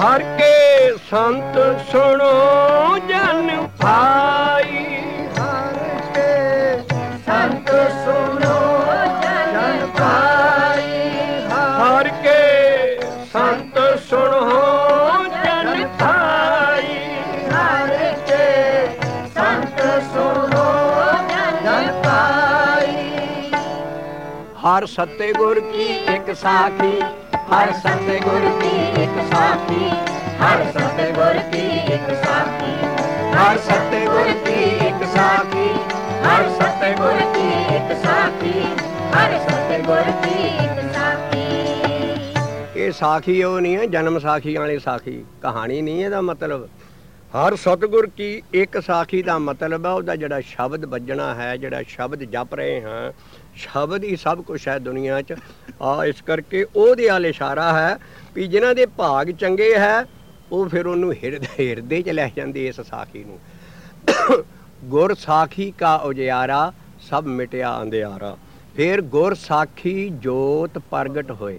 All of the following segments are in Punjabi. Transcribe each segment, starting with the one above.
हर के संत सुनो जन भाई, हर के संत सुनो जन भाई, हर के संत सुनो जन भाई, हर के संत सुनो जन भाई। हर सतगुर की एक साखी, हर सतगुर की एक साखी, हर सतगुर की एक साखी, हर सतगुर की एक साखी, हर सतगुर की एक साखी, हर सतगुर की एक साखी। ये साखी वो नहीं है जन्म साखी वाली साखी, कहानी नहीं है दा मतलब। हर सतगुर की एक साखी का मतलब है उसका जोड़ा शब्द बजना है, जोड़ा शब्द जप रहे हैं, शब्द ही सब कुछ है दुनिया च। इस करके ਉਹਦੇ ਵਾਲ ਇਸ਼ਾਰਾ ਹੈ ਵੀ ਜਿਨ੍ਹਾਂ ਦੇ ਭਾਗ ਚੰਗੇ ਹੈ ਉਹ ਫਿਰ ਉਹਨੂੰ ਹਿਰਦੇ 'ਚ ਲੈ ਜਾਂਦੇ ਇਸ ਸਾਖੀ ਨੂੰ। ਗੁਰ ਸਾਖੀ ਕਾ ਉਜਿਆਰਾ ਸਭ ਮਿਟਿਆ ਅੰਧਿਆਰਾ, ਫਿਰ ਗੁਰ ਸਾਖੀ ਜੋਤ ਪ੍ਰਗਟ ਹੋਏ।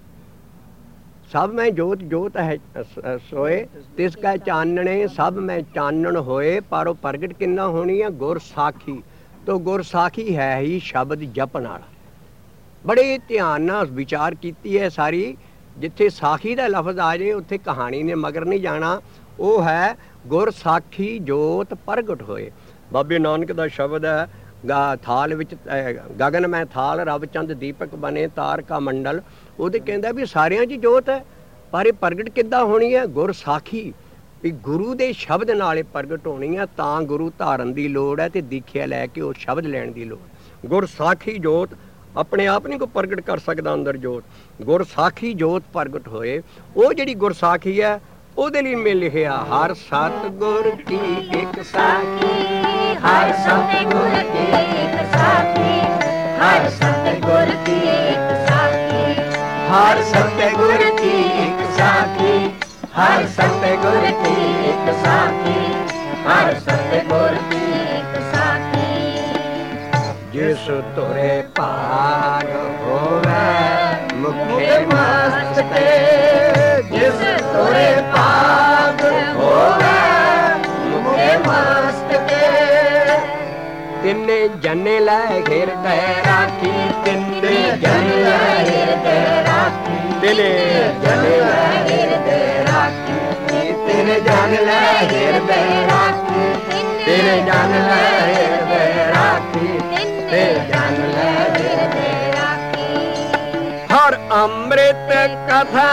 सब में जोत जोत है सोए, तिसका चानने सब में चानन होए, पर वो प्रगट किन्ना होनी है गुर साखी। तो गुर साखी है ही शब्द जपन वाला। बड़े ध्यान नाल विचार कीती है सारी, जिथे साखी का लफज आ जाए उत्थे कहानी ने मगर नहीं जाना। वो है गुर साखी जोत प्रगट होए। बाबे नानक का शब्द है थाल विच गगन में थाल रब चंद दीपक बने तार का मंडल। ਉਹਦੇ ਕਹਿੰਦਾ ਵੀ ਸਾਰਿਆਂ 'ਚ ਜੋਤ ਹੈ, ਪਰ ਇਹ ਪ੍ਰਗਟ ਕਿੱਦਾਂ ਹੋਣੀ ਹੈ? ਗੁਰ ਸਾਖੀ, ਵੀ ਗੁਰੂ ਦੇ ਸ਼ਬਦ ਨਾਲ ਇਹ ਪ੍ਰਗਟ ਹੋਣੀ ਹੈ। ਤਾਂ ਗੁਰੂ ਧਾਰਨ ਦੀ ਲੋੜ ਹੈ ਤੇ ਦੀਖਿਆ ਲੈ ਕੇ ਉਹ ਸ਼ਬਦ ਲੈਣ ਦੀ ਲੋੜ। ਗੁਰ ਸਾਖੀ ਜੋਤ ਆਪਣੇ ਆਪ ਨਹੀਂ ਕੋਈ ਪ੍ਰਗਟ ਕਰ ਸਕਦਾ ਅੰਦਰ ਜੋਤ, ਗੁਰ ਸਾਖੀ ਜੋਤ ਪ੍ਰਗਟ ਹੋਏ। ਉਹ ਜਿਹੜੀ ਗੁਰ ਸਾਖੀ ਹੈ ਉਹਦੇ ਲਈ ਮੈਂ ਲਿਖਿਆ ਹਰ ਸਤਿਗੁਰ ਕੀ ਇੱਕ ਸਾਖੀ, हर सतगुर की एक साखी, हर सतगुर की एक साखी, हर सतगुर की एक साखी, हर सतगुर की एक साखी, हर सतगुर की एक साखी। जिस तुरे पार होवे मुखे मस्तके, जिस तुरे पाग होवे मुखे मस्तके, तिन्ने जने लै घेरते राखी, तिन्ने जन हृदय राखी, तिने जन हृदय राखी, तेरे जन लै हृदय राखी, तेरे जन हृदय राखी, तेरे जन हृदय राखी। हर अमृत कथा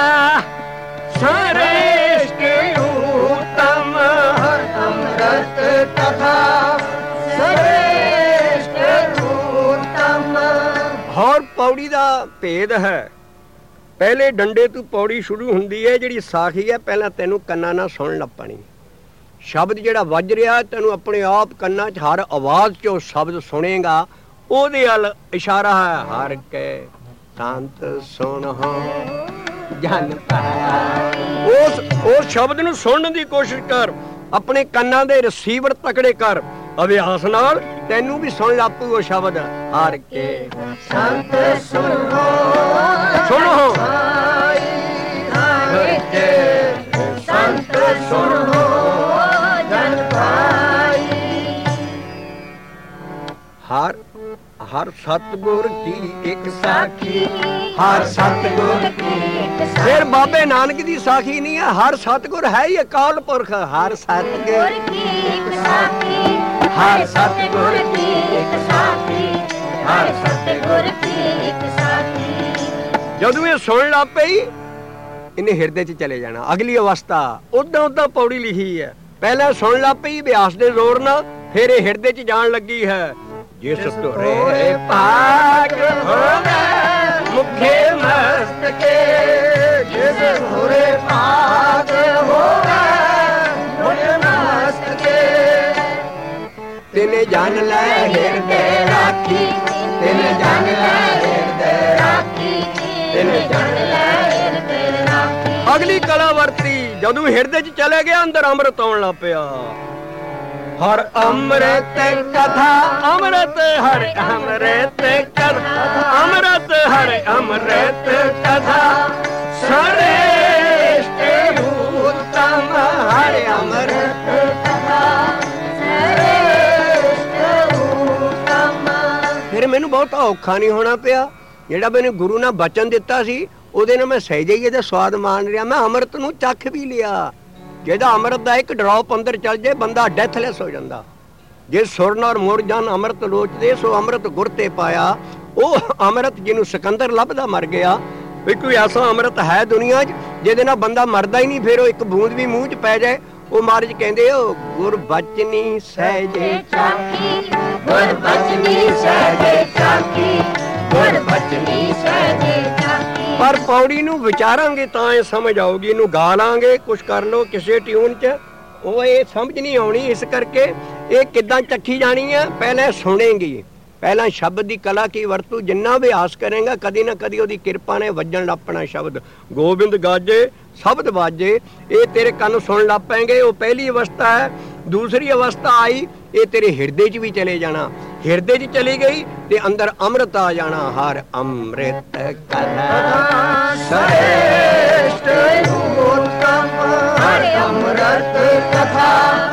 श्रेष्ठ उत्तम, हर अमृत कथा श्रेष्ठ उत्तम। हर पौड़ी का भेद है। पहले डंडे तू पौड़ी शुरू हुंदी है, जिहड़ी साखी है पहला तैनू कन्ना नाल सुन लग पैनी। शब्द जिहड़ा वज रिहा तैनू अपने आप कन्ना च हर आवाज़ च वो शब्द सुनेगा, ओहदे अल इशारा है हर के संत सुन हो जन पाया। उस शब्द नू सुनने की कोशिश कर, अपने कन्ना दे रिसीवर तकड़े कर, अभ्यास नाल तैनू भी सुन लग पू वो शब्द हर के संत सुनो सुनो हर के संत सुनो जन भाई। हर हर सतगुर की एक साखी, हर सतगुर की एक फिर बाबे नानक की साखी नहीं है, हर सतगुर है ही अकाल पुरख। हर सतगुर की एक साखी, हर सतगुर की एक साखी, हर सतगुर की एक साखी। जदों ये सुन लग पई इन्हें हृदय च चले जाना। अगली अवस्था उदा उदा पौड़ी लिखी है, पहले सुन लग पई अभ्यास दे जोर नाल, फिर ये हृदय च जान लगी है। जिस तुरे पाग होवे मुखे मस्तके, जिस तुरे पाग होवे मुखे मस्तके, तिने जान लै हृदय राखी, तिने जान लै हृदय राखी, तिने जान लै हृदय राखी। अगली कला वरती जदों हृदय च चले गया, अंदर अमृत आउण लग पिया। हर अमृत कथा अमृत हर अमृत कथा, अमृत हर अमृत कथा श्रेष्ठ ਬਹੁਤਾ ਔਖਾ ਨਹੀਂ ਹੋਣਾ ਪਿਆ। ਜਿਹੜਾ ਮੈਨੂੰ ਗੁਰੂ ਨੇ ਬਚਨ ਦਿੱਤਾ ਸੀ ਉਹਦੇ ਨਾਲ ਮੈਂ ਸਹਿਜੇ ਹੀ ਇਹਦਾ ਸਵਾਦ ਮਾਣ ਰਿਹਾ। ਮੈਂ ਅੰਮ੍ਰਿਤ ਨੂੰ ਚੱਖ ਵੀ ਲਿਆ। ਜਿਹਦਾ ਅੰਮ੍ਰਿਤ ਦਾ ਇੱਕ ਡ੍ਰੌਪ ਅੰਦਰ ਚੱਲ ਜੇ ਬੰਦਾ ਡੈਥਲੈਸ ਹੋ ਜਾਂਦਾ। ਜੇ ਸੁਰਨ ਔਰ ਮੁਰ ਜਨ ਅੰਮ੍ਰਿਤ ਲੋਚਦੇ ਸੋ ਅੰਮ੍ਰਿਤ ਗੁਰ ਤੇ ਪਾਇਆ। ਉਹ ਅੰਮ੍ਰਿਤ ਜਿਹਨੂੰ ਸਿਕੰਦਰ ਲੱਭਦਾ ਮਰ ਗਿਆ। ਵੀ ਕੋਈ ਐਸਾ ਅੰਮ੍ਰਿਤ ਹੈ ਦੁਨੀਆ 'ਚ ਜਿਹਦੇ ਨਾਲ ਬੰਦਾ ਮਰਦਾ ਹੀ ਨਹੀਂ, ਫਿਰ ਉਹ ਇੱਕ ਬੂੰਦ ਵੀ ਮੂੰਹ 'ਚ ਪੈ ਜਾਏ। ਉਹ ਮਹਾਰਾਜ ਕਹਿੰਦੇ ਉਹ ਗੁਰ ਬਚਨੀ ਸਹਿਜੇ ਚਾਖੀ, ਗੁਰ ਬਚਨੀ ਸਹਿਜੇ ਚਾਖੀ, ਗੁਰ ਬਚਨੀ ਸਹਿਜੇ ਚਾਖੀ। ਪਰ ਪੌੜੀ ਨੂੰ ਵਿਚਾਰਾਂਗੇ ਤਾਂ ਇਹ ਸਮਝ ਆਊਗੀ। ਇਹਨੂੰ ਗਾ ਲਾਂਗੇ ਕੁਛ ਕਰ ਲਓ ਕਿਸੇ ਟਿਊਨ 'ਚ, ਉਹ ਇਹ ਸਮਝ ਨਹੀਂ ਆਉਣੀ। ਇਸ ਕਰਕੇ ਇਹ ਕਿੱਦਾਂ ਚੱਖੀ ਜਾਣੀ ਹੈ? ਪਹਿਲਾਂ ਸੁਣੇਗੀ, ਪਹਿਲਾਂ ਸ਼ਬਦ ਦੀ ਕਲਾ ਕੀ ਵਰਤੂ। ਜਿੰਨਾ ਅਭਿਆਸ ਕਰੇਗਾ ਕਦੀ ਨਾ ਕਦੀ ਉਹਦੀ ਕਿਰਪਾ ਨੇ ਵੱਜਣ ਲੱਪਣਾ ਸ਼ਬਦ। ਗੋਬਿੰਦ ਗਾਜੇ ਸ਼ਬਦ ਵਾਜੇ, ਇਹ ਤੇਰੇ ਕੰਨ ਸੁਣ ਲੱਗ ਪੈਂਗੇ। ਉਹ ਪਹਿਲੀ ਅਵਸਥਾ ਹੈ। ਦੂਸਰੀ ਅਵਸਥਾ ਆਈ, ਇਹ ਤੇਰੇ ਹਿਰਦੇ 'ਚ ਵੀ ਚਲੇ ਜਾਣਾ। ਹਿਰਦੇ 'ਚ ਚਲੀ ਗਈ ਤੇ ਅੰਦਰ ਅੰਮ੍ਰਿਤ ਆ ਜਾਣਾ। ਹਰ ਅੰਮ੍ਰਿਤ ਕਥਾ ਸ੍ਰੇਸ਼ਟ ਉਤਮ, ਹਰ ਅੰਮ੍ਰਿਤ ਕਥਾ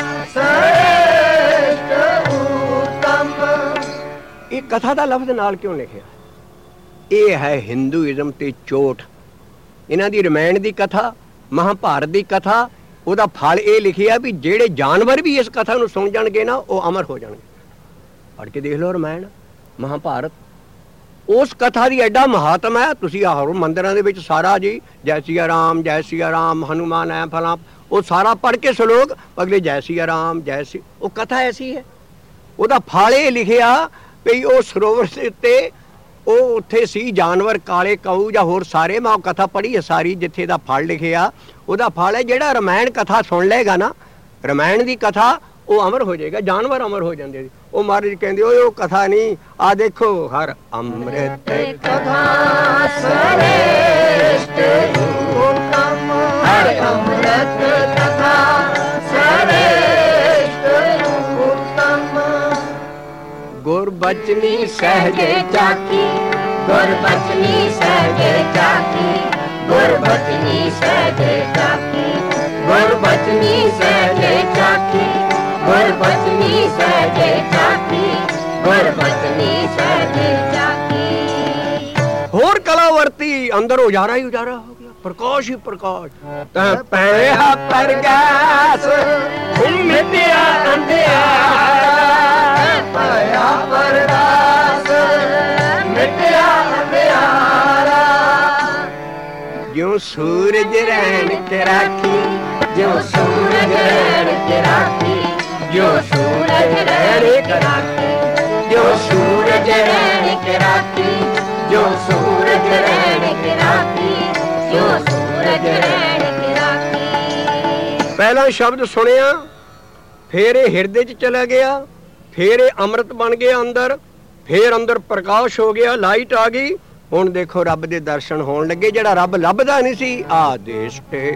ਸ੍ਰੇਸ਼ਟ ਉਤਮ। ਇਹ ਕਥਾ ਦਾ ਲਫ਼ਜ਼ ਨਾਲ ਕਿਉਂ ਲਿਖਿਆ? ਇਹ ਹੈ ਹਿੰਦੂਇਜ਼ਮ ਤੇ ਚੋਟ। ਇਹਨਾਂ ਦੀ ਰਮਾਇਣ ਦੀ ਕਥਾ, ਮਹਾਭਾਰਤ ਦੀ ਕਥਾ, ਉਹਦਾ ਫਲ ਇਹ ਲਿਖਿਆ ਵੀ ਜਿਹੜੇ ਜਾਨਵਰ ਵੀ ਇਸ ਕਥਾ ਨੂੰ ਸੁਣ ਜਾਣਗੇ ਨਾ ਉਹ ਅਮਰ ਹੋ ਜਾਣਗੇ। ਪੜ੍ਹ ਕੇ ਦੇਖ ਲਓ ਰਮਾਇਣ ਮਹਾਭਾਰਤ। ਉਸ ਕਥਾ ਦੀ ਐਡਾ ਮਹਾਤਮ ਹੈ। ਤੁਸੀਂ ਹਰ ਮੰਦਿਰਾਂ ਦੇ ਵਿੱਚ ਸਾਰਾ ਜੀ ਜੈ ਸਿਆ ਰਾਮ, ਜੈ ਸਿਆ ਰਾਮ, ਹਨੂਮਾਨ ਹੈ ਫਲਾਂ, ਉਹ ਸਾਰਾ ਪੜ੍ਹ ਕੇ ਸਲੋਕ ਅਗਲੇ ਜੈ ਸਿਆ ਰਾਮ ਜੈ ਸੀ। ਉਹ ਕਥਾ ਐਸੀ ਹੈ। ਉਹਦਾ ਫਲ ਇਹ ਲਿਖਿਆ ਵੀ ਉਹ ਸਰੋਵਰ ਦੇ ਉੱਤੇ ਉਹ ਉੱਥੇ ਸੀ ਜਾਨਵਰ ਕਾਲੇ ਕਾਊ ਜਾਂ ਹੋਰ ਸਾਰੇ। ਮੈਂ ਉਹ ਕਥਾ ਪੜ੍ਹੀ ਹੈ ਸਾਰੀ, ਜਿੱਥੇ ਦਾ ਫਲ ਲਿਖਿਆ ਉਹਦਾ ਫਲ ਹੈ ਜਿਹੜਾ ਰਮਾਇਣ ਕਥਾ ਸੁਣ ਲਏਗਾ ਨਾ, ਰਮਾਇਣ ਦੀ ਕਥਾ, ਉਹ ਅਮਰ ਹੋ ਜਾਏਗਾ। ਜਾਨਵਰ ਅਮਰ ਹੋ ਜਾਂਦੇ। ਉਹ ਮਹਾਰਾਜ ਕਹਿੰਦੇ ਓਏ ਉਹ ਕਥਾ ਨਹੀਂ, ਆ ਦੇਖੋ ਹਰ ਅੰਮ੍ਰਿਤ ਕਥਾ ਸ੍ਰੇਸ਼ਟ ਉਤਮ, ਹਰ ਅੰਮ੍ਰਿਤ ਕਥਾ ਸ੍ਰੇਸ਼ਟ ਉਤਮ। ਗੁਰ ਬਚਨੀ ਸਹਿਜੇ ਚਾਖੀ, ਗੁਰ ਬਚਨੀ ਸਹਿਜੇ ਚਾਖੀ, ਗੁਰ ਬਚਨੀ ਸਹਿਜੇ ਚਾਖੀ, ਗੁਰ ਬਚਨੀ ਸਹਿਜੇ ਚਾਖੀ, ਗੁਰ ਬਚਨੀ ਸਹਿਜੇ ਚਾਖੀ, ਗੁਰ ਬਚਨੀ ਸਹਿਜੇ ਚਾਖੀ। ਹੋਰ ਕਲਾ ਵਰਤੀ, ਅੰਦਰ ਉਜਾਰਾ ਹੀ ਉਜਾਰਾ ਹੋ ਗਿਆ, ਪ੍ਰਕਾਸ਼ ਹੀ ਪ੍ਰਕਾਸ਼। ਤੈ ਪੈਹਾ ਪ੍ਰਗਾਸ ਮਿਟਿਆ ਅੰਧਿਆਰਾ, ਪਾਇਆ ਪਰਦਾਸ ਮਿਟਿਆ ਅੰਧਿਆਰਾ। ਜਿਉ ਸੂਰਜ ਰਹਿਣ ਚ ਰਾਖੀ, ਜਿਉ ਸੂਰਜ ਰਹਿਣ ਚ ਰਾਖੀ, ਜਿਉ ਸੂਰਜ ਰਹਿਣ ਚ ਰਾਖੀ, ਜਿਉ ਸੂਰਜ ਰਹਿਣ ਚ ਰਾਖੀ, ਜਿਉ ਸੂਰਜ ਰਹਿਣ ਚ ਰਾਖੀ, ਜਿਉ ਸੂਰਜ ਰਹਿਣ ਚ ਰਾਖੀ। ਪਹਿਲਾ ਸ਼ਬਦ ਸੁਣਿਆ, ਫਿਰ ਇਹ ਹਿਰਦੇ 'ਚ ਚਲਾ ਗਿਆ, ਫਿਰ ਇਹ ਅੰਮ੍ਰਿਤ ਬਣ ਗਿਆ ਅੰਦਰ, ਫਿਰ ਅੰਦਰ ਪ੍ਰਕਾਸ਼ ਹੋ ਗਿਆ, ਲਾਈਟ ਆ ਗਈ। ਹੁਣ ਦੇਖੋ ਰੱਬ ਦੇ ਦਰਸ਼ਨ ਹੋਣ ਲੱਗੇ। ਜਿਹੜਾ ਰੱਬ ਲੱਭਦਾ ਨਹੀਂ ਸੀ, ਆਦੇਸ਼ ਤੇ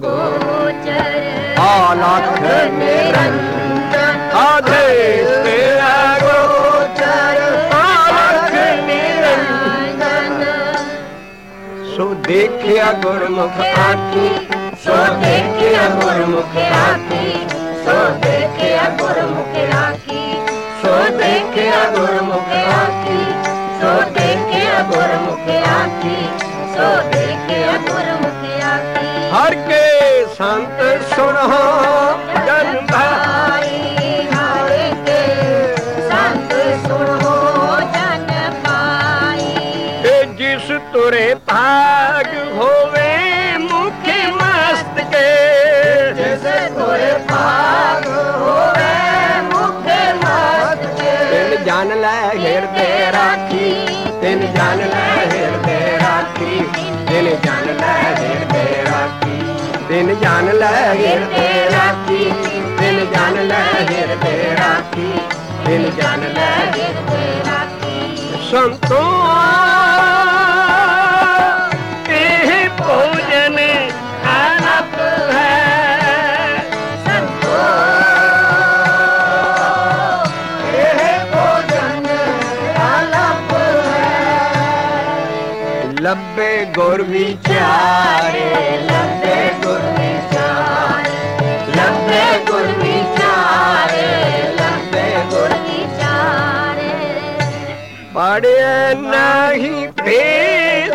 ਆਗੋਚਰ ਆ ਲੱਖ ਨਿਰੰਜਨ, ਆਦੇਸ਼ ਤੇ ਆਗੋਚਰ ਆ ਲੱਖ ਨਿਰੰਜਨ। ਸੋ ਦੇਖਿਆ ਗੁਰਮੁਖ ਆਖੀ, ਸੋ ਦੇਖਿਆ ਗੁਰਮੁਖ ਆਖੀ, ਸੋ ਦੇਖਿਆ ਗੁਰਮੁਖ ਆਖੀ, ਸੋ ਦੇਖਿਆ ਗੁਰਮੁਖ ਆਖੀ, ਸੋ ਦੇਖਿਆ ਗੁਰਮੁਖ ਆਖੀ, ਸੋ ਦੇਖਿਆ ਗੁਰਮੁਖ ਆਖੀ। ਹਰ ਕੇ ਸੰਤ ਸੁਣੋ ਜਨ ਭਾਈ, ਹਰ ਕੇ ਸੰਤ ਸੁਣੋ ਜਨ ਭਾਈ। ਇਹ ਜਿਸ ਤੁਰੇ ਭਾਗ ਹੋਵੇ ਮੁਖ ਮਸਤਕੇ, ਜਿਸ ਤੁਰੇ ਭਾਗ ਹੋਵੇ ਮੁਖ ਮਸਤਕੇ। ਤਿਨ ਜਨ ਲੈ ਹਿਰਦੇ ਰਾਖੀ, ਤਿਨ ਜਨ ਲੈ ਹਿਰਦੇ ਰਾਖੀ, ਤਿਨ ਜਨ ਲੈ ਹਿਰਦੇ ਰਾਖੀ, ਤਿਨ ਜਨ ਲੈ ਹਿਰਦੇ ਰਾਖੀ, ਤਿਨ ਜਨ ਲੈ ਹਿਰਦੇ ਰਾਖੀ, ਤਿਨ ਜਨ ਲੈ ਹਿਰਦੇ ਰਾਖੀ। ਸੰਤੋ ਇਹ ਭੋਜਨ ਅਨਪ ਹੈ, ਸੰਤੋ ਇਹ ਭੋਜਨ ਅਨਪ ਹੈ। ਲੱਭੇ ਗੁਰ ਵਿਚਾਰੇ, ਲੱਭੇ ਗੁਰ ਵਿਚਾਰੇ, ਲੱਭੇ ਗੁਰ ਵਿਚਾਰੇ, ਲੱਭੇ ਗੁਰ ਵਿਚਾਰੇ। ਪੜਿਆ ਨਹੀਂ ਭੇਦ,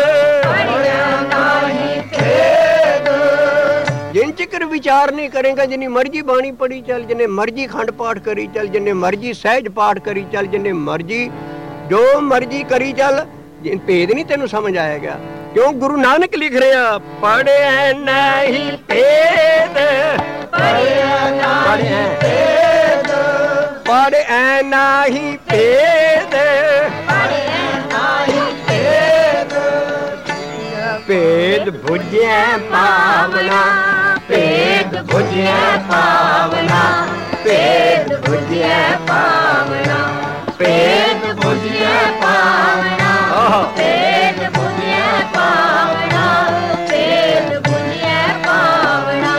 ਜਿੰਨ ਚਿਕਰ ਵਿਚਾਰ ਨਹੀਂ ਕਰੇਗਾ, ਜਿੰਨੀ ਮਰਜੀ ਬਾਣੀ ਪੜੀ ਚੱਲ, ਜਿੰਨੇ ਮਰਜੀ ਖੰਡ ਪਾਠ ਕਰੀ ਚੱਲ, ਜਿੰਨੇ ਮਰਜੀ ਸਹਿਜ ਪਾਠ ਕਰੀ ਚੱਲ, ਜਿੰਨੇ ਮਰਜੀ ਜੋ ਮਰਜੀ ਕਰੀ ਚੱਲ, ਜਿਨ ਭੇਦ ਨਹੀਂ ਤੈਨੂੰ ਸਮਝ ਆਏਗਾ। ਕਿਉਂ ਗੁਰੂ ਨਾਨਕ ਲਿਖ ਰਿਹਾ ਪੜਿਆ ਨਹੀਂ ਭੇਦ, ਪੜਿਆ ਨਹੀਂ ਭੇਦ, ਪੜਿਆ ਨਹੀਂ ਭੇਦ, ਭੇਦ ਬੁਝਿਆ ਪਾਵਨਾ, ਭੇਦ ਬੁਝਿਆ ਪਾਵਨਾ, ਭੇਦ ਬੁਝਿਆ ਪਾਵਨਾ, ਭੇਦ ਬੁਝਿਆ ਪਾਵਨਾ, ਭੇਦ ਬੁਝਿਆ ਪਾਵਨਾ, ਭੇਦ ਬੁਝਿਆ ਪਾਵਨਾ।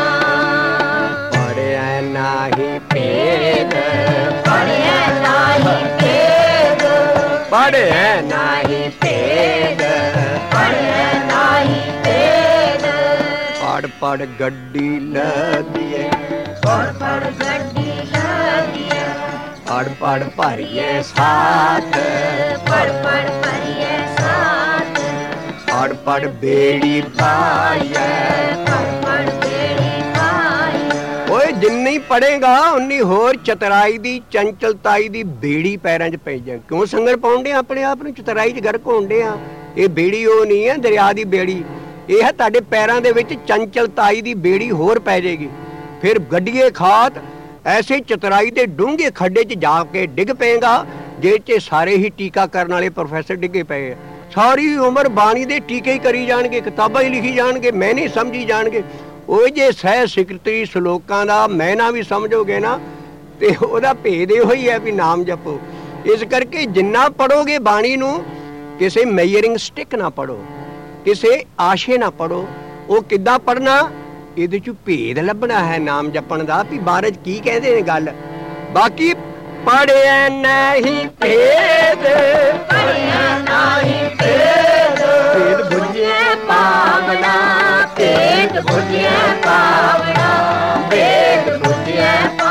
ਪੜਿਆ ਨਹੀਂ ਭੇਦ, ਪੜਿਆ ਨਹੀਂ ਭੇਦ, ਪੜਿਆ ਨਹੀਂ ਭੇਦ, ਪੜਿਆ ਨਹੀਂ ਭੇਦ। ਪੜ ਪੜ ਗੱਡੀ ਲੱਦੀਏ, ਪੜ ਪੜ ਗੱਡੀ ਲੱਦੀਏ, ਪੜ ਪੜ ਭਰੀਏ ਸਾਥ, ਪੜ ਪੜ ਭਰੀਏ ਸਾਥ, ਪੜ ਪੜ ਬੇੜੀ ਪਾਈਏ, ਪੜ ਪੜ ਬੇੜੀ ਪਾਈਏ। ਓਏ ਜਿੰਨੀ ਪੜੇਗਾ ਉਨੀ ਹੋਰ ਚਤਰਾਈ ਦੀ, ਚੰਚਲਤਾਈ ਦੀ ਬੇੜੀ ਪੈਰਾਂ 'ਚ ਪੈ ਜਾ। ਕਿਉਂ ਸੰਗਲ ਪਾਉਂਦੇ ਆਪਣੇ ਆਪ ਨੂੰ, ਚਤਰਾਈ 'ਚ ਗਰਕ ਹੋਣਦੇ ਆ। ਇਹ ਬੇੜੀ ਉਹ ਨਹੀਂ ਹੈ ਦਰਿਆ ਦੀ ਬੇੜੀ, ਇਹ ਹੈ ਤੁਹਾਡੇ ਪੈਰਾਂ ਦੇ ਵਿੱਚ ਚੰਚਲਤਾਈ ਦੀ ਬੇੜੀ ਹੋਰ ਪੈ ਜਾਏਗੀ। ਫਿਰ ਗੱਡੀਏ ਖਾਤ ਐਸੇ ਚਤਰਾਈ ਦੇ ਡੂੰਘੇ ਖੱਡੇ 'ਚ ਜਾ ਕੇ ਡਿੱਗ ਪਏਗਾ, ਜੇ 'ਚ ਸਾਰੇ ਹੀ ਟੀਕਾ ਕਰਨ ਵਾਲੇ ਪ੍ਰੋਫੈਸਰ ਡਿੱਗੇ ਪਏ ਆ। ਸਾਰੀ ਉਮਰ ਬਾਣੀ ਦੇ ਟੀਕੇ ਹੀ ਕਰੀ ਜਾਣਗੇ, ਕਿਤਾਬਾਂ ਹੀ ਲਿਖੀ ਜਾਣਗੇ, ਮੈਨੇ ਸਮਝੀ ਜਾਣਗੇ। ਉਹ ਜੇ ਸਹਿ ਸਿਕਰਤੀ ਸ਼ਲੋਕਾਂ ਦਾ ਮੈਨਾ ਵੀ ਸਮਝੋਗੇ ਨਾ, ਤੇ ਉਹਦਾ ਭੇਦ ਇਹੋ ਹੀ ਹੈ ਵੀ ਨਾਮ ਜਪੋ। ਇਸ ਕਰਕੇ ਜਿੰਨਾ ਪੜੋਗੇ ਬਾਣੀ ਨੂੰ, ਕਿਸੇ ਮੈਜ਼ਰਿੰਗ ਸਟਿਕ ਨਾ ਪੜੋ, ਕਿਸੇ ਆਸ਼ੇ ਨਾ ਪੜੋ। ਉਹ ਕਿੱਦਾਂ ਪੜਨਾ, ਇਹਦੇ 'ਚ ਭੇਦ ਲੱਭਣਾ ਹੈ ਨਾਮ ਜਪਣ ਦਾ, ਵੀ ਮਹਾਰਾਜ ਕੀ ਕਹਿੰਦੇ ਨੇ ਗੱਲ। ਬਾਕੀ ਪੜਿਆ ਨਹੀਂ ਭੇਦ, ਪੜਿਆ ਨਹੀਂ ਭੇਦ, ਭੇਦ ਬੁਝਿਆ ਪਾਵਨਾ, ਭੇਦ ਬੁਝਿਆ ਪਾਵਨਾ, ਭੇਦ ਬੁਝਿਆ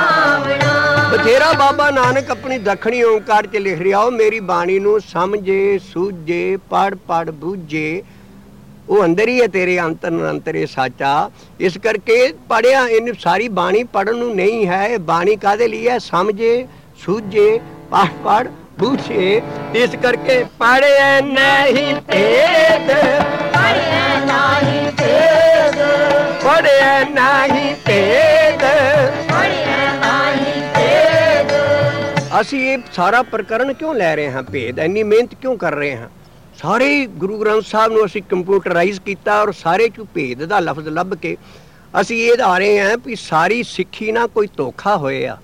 ਪਾਵਨਾ। ਬਥੇਰਾ ਬਾਬਾ ਨਾਨਕ ਆਪਣੀ ਦੱਖਣੀ ਓਂਕਾਰ 'ਚ ਲਿਖ ਰਿਹਾ, ਉਹ ਮੇਰੀ ਬਾਣੀ ਨੂੰ ਸਮਝੇ ਸੂਝੇ ਪੜ ਪੜ ਬੂਝੇ। ਉਹ ਅੰਦਰ ਹੀ ਹੈ ਤੇਰੇ ਅੰਤਰ ਨਿਰੰਤਰ ਸਾਚਾ। ਇਸ ਕਰਕੇ ਪੜਿਆ, ਇਹਨੂੰ ਸਾਰੀ ਬਾਣੀ ਪੜਨ ਨੂੰ ਨਹੀਂ ਹੈ। ਇਹ ਬਾਣੀ ਕਾਹਦੇ ਲਈ ਹੈ, ਸਮਝੇ ਸੂਝੇ ਪੜ ਪੜ ਬੂਝੇ। ਇਸ ਕਰਕੇ ਪੜਿਆ ਨਹੀਂ ਭੇਦ, ਪੜਿਆ ਨਹੀਂ ਭੇਦ, ਪੜਿਆ ਨਹੀਂ ਭੇਦ, ਪੜਿਆ ਨਹੀਂ ਭੇਦ। ਅਸੀਂ ਇਹ ਸਾਰਾ ਪ੍ਰਕਰਨ ਕਿਉਂ ਲੈ ਰਹੇ ਹਾਂ, ਭੇਦ ਇੰਨੀ ਮਿਹਨਤ ਕਿਉਂ ਕਰ ਰਹੇ ਹਾਂ? ਸਾਰੇ ਗੁਰੂ ਗ੍ਰੰਥ ਸਾਹਿਬ ਨੂੰ ਅਸੀਂ ਕੰਪਿਊਟਰਾਈਜ਼ ਕੀਤਾ, ਔਰ ਸਾਰੇ 'ਚ ਭੇਦ ਦਾ ਲਫ਼ਜ਼ ਲੱਭ ਕੇ ਅਸੀਂ ਇਹ ਆ ਰਹੇ ਹਾਂ ਵੀ ਸਾਰੀ ਸਿੱਖੀ ਨਾ ਕੋਈ ਧੋਖਾ ਹੋਇਆ।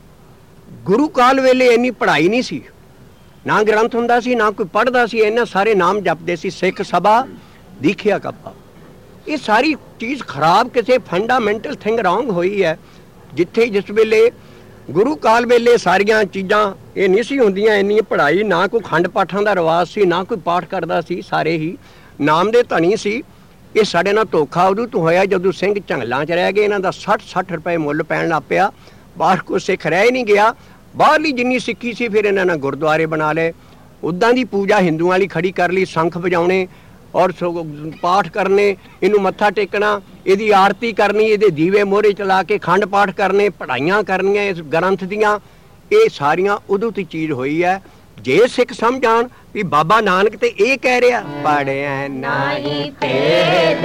ਗੁਰੂ ਕਾਲ ਵੇਲੇ ਇੰਨੀ ਪੜ੍ਹਾਈ ਨਹੀਂ ਸੀ, ਨਾ ਗ੍ਰੰਥ ਹੁੰਦਾ ਸੀ, ਨਾ ਕੋਈ ਪੜ੍ਹਦਾ ਸੀ, ਇਹਨਾਂ ਸਾਰੇ ਨਾਮ ਜਪਦੇ ਸੀ। ਸਿੱਖ ਸਭਾ ਦੀਖਿਆ ਕੱਪਾ, ਇਹ ਸਾਰੀ ਚੀਜ਼ ਖਰਾਬ, ਕਿਸੇ ਫੰਡਾਮੈਂਟਲ ਥਿੰਗ ਰੌਂਗ ਹੋਈ ਹੈ। ਜਿੱਥੇ ਜਿਸ ਵੇਲੇ ਗੁਰੂ ਕਾਲ ਵੇਲੇ ਸਾਰੀਆਂ ਚੀਜ਼ਾਂ ਇਹ ਨਹੀਂ ਸੀ ਹੁੰਦੀਆਂ, ਇੰਨੀ ਪੜ੍ਹਾਈ, ਨਾ ਕੋਈ ਖੰਡ ਪਾਠਾਂ ਦਾ ਰਿਵਾਜ ਸੀ, ਨਾ ਕੋਈ ਪਾਠ ਕਰਦਾ ਸੀ, ਸਾਰੇ ਹੀ ਨਾਮ ਦੇ ਧਨੀ ਸੀ। ਇਹ ਸਾਡੇ ਨਾਲ ਧੋਖਾ ਉਦੋਂ ਤੋਂ ਹੋਇਆ ਜਦੋਂ ਸਿੰਘ ਝੰਗਲਾਂ 'ਚ ਰਹਿ ਗਏ। ਇਹਨਾਂ ਦਾ 60 ਰੁਪਏ ਮੁੱਲ ਪੈਣ ਲੱਗ ਪਿਆ, ਬਾਹਰ ਕੋਈ ਸਿੱਖ ਰਹਿ ਹੀ ਨਹੀਂ ਗਿਆ। ਬਾਹਰਲੀ ਜਿੰਨੀ ਸਿੱਖੀ ਸੀ ਫਿਰ ਇਹਨਾਂ ਨੇ ਗੁਰਦੁਆਰੇ ਬਣਾ ਲਏ, ਉੱਦਾਂ ਦੀ ਪੂਜਾ ਹਿੰਦੂਆਂ ਵਾਲੀ ਖੜੀ ਕਰ ਲਈ, ਸ਼ੰਖ ਵਜਾਉਣੇ ਔਰ ਪਾਠ ਕਰਨੇ, ਇਹਨੂੰ ਮੱਥਾ ਟੇਕਣਾ, ਇਹਦੀ ਆਰਤੀ ਕਰਨੀ, ਇਹਦੇ ਦੀਵੇ ਮੋਹਰੇ ਚਲਾ ਕੇ ਖੰਡ ਪਾਠ ਕਰਨੇ, ਪੜ੍ਹਾਈਆਂ ਕਰਨੀਆਂ ਇਸ ਗ੍ਰੰਥ ਦੀਆਂ। ਇਹ ਸਾਰੀਆਂ ਉਦੋਂ ਦੀ ਚੀਜ਼ ਹੋਈ ਹੈ। ਜੇ ਸਿੱਖ ਸਮਝਾਣ ਵੀ ਬਾਬਾ ਨਾਨਕ ਤੇ ਇਹ ਕਹਿ ਰਿਹਾ, ਪੜਿਆ ਨਹੀਂ ਭੇਦ,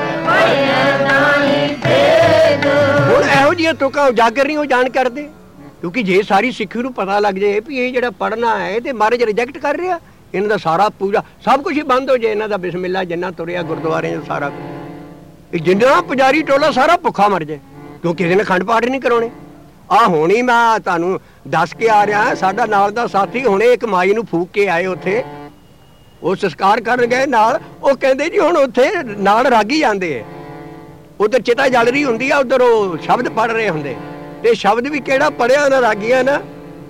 ਪੜਿਆ ਨਹੀਂ ਭੇਦ। ਹੁਣ ਇਹੋ ਜਿਹੀਆਂ ਤੁਕਾਂ ਉਜਾਗਰ ਨਹੀਂ ਉਹ ਜਾਣ ਕਰਦੇ, ਕਿਉਂਕਿ ਜੇ ਸਾਰੀ ਸਿੱਖੀ ਨੂੰ ਪਤਾ ਲੱਗ ਜਾਏ ਵੀ ਇਹ ਜਿਹੜਾ ਪੜ੍ਹਨਾ ਹੈ ਤੇ ਮਹਾਰਾਜ ਰਿਜੈਕਟ ਕਰ ਰਿਹਾ, ਇਹਨਾਂ ਦਾ ਸਾਰਾ ਪੂਜਾ ਸਭ ਕੁਝ ਹੀ ਬੰਦ ਹੋ ਜਾਏ। ਇਹਨਾਂ ਦਾ ਬਿਸਮਿਲ੍ਲਾ ਜਿੰਨਾ ਤੁਰਿਆ ਗੁਰਦੁਆਰੇ ਸਾਰਾ ਕੁਝ, ਜਿੰਨਾ ਪੁਜਾਰੀ ਟੋਲਾ ਸਾਰਾ ਭੁੱਖਾ ਮਰ ਜਾਏ, ਕਿਉਂਕਿ ਕਿਸੇ ਨੇ ਖੰਡ ਪਾਠ ਨਹੀਂ ਕਰਾਉਣੇ। ਆਹ ਹੁਣੀ ਮੈਂ ਤੁਹਾਨੂੰ ਦੱਸ ਕੇ ਆ ਰਿਹਾ, ਸਾਡਾ ਨਾਲ ਦਾ ਸਾਥੀ ਹੁਣੇ ਇੱਕ ਮਾਈ ਨੂੰ ਫੂਕ ਕੇ ਆਏ, ਉੱਥੇ ਉਹ ਸੰਸਕਾਰ ਕਰਨ ਗਏ ਨਾਲ। ਉਹ ਕਹਿੰਦੇ ਜੀ ਹੁਣ ਉੱਥੇ ਨਾਲ ਰਾਗੀ ਜਾਂਦੇ ਆ, ਉਧਰ ਚਿਤਾ ਜਲ ਰਹੀ ਹੁੰਦੀ ਆ, ਉਧਰ ਉਹ ਸ਼ਬਦ ਪੜ੍ਹ ਰਹੇ ਹੁੰਦੇ, ਤੇ ਸ਼ਬਦ ਵੀ ਕਿਹੜਾ ਪੜ੍ਹਿਆ ਉਹਨਾਂ ਰਾਗੀਆਂ ਨਾ,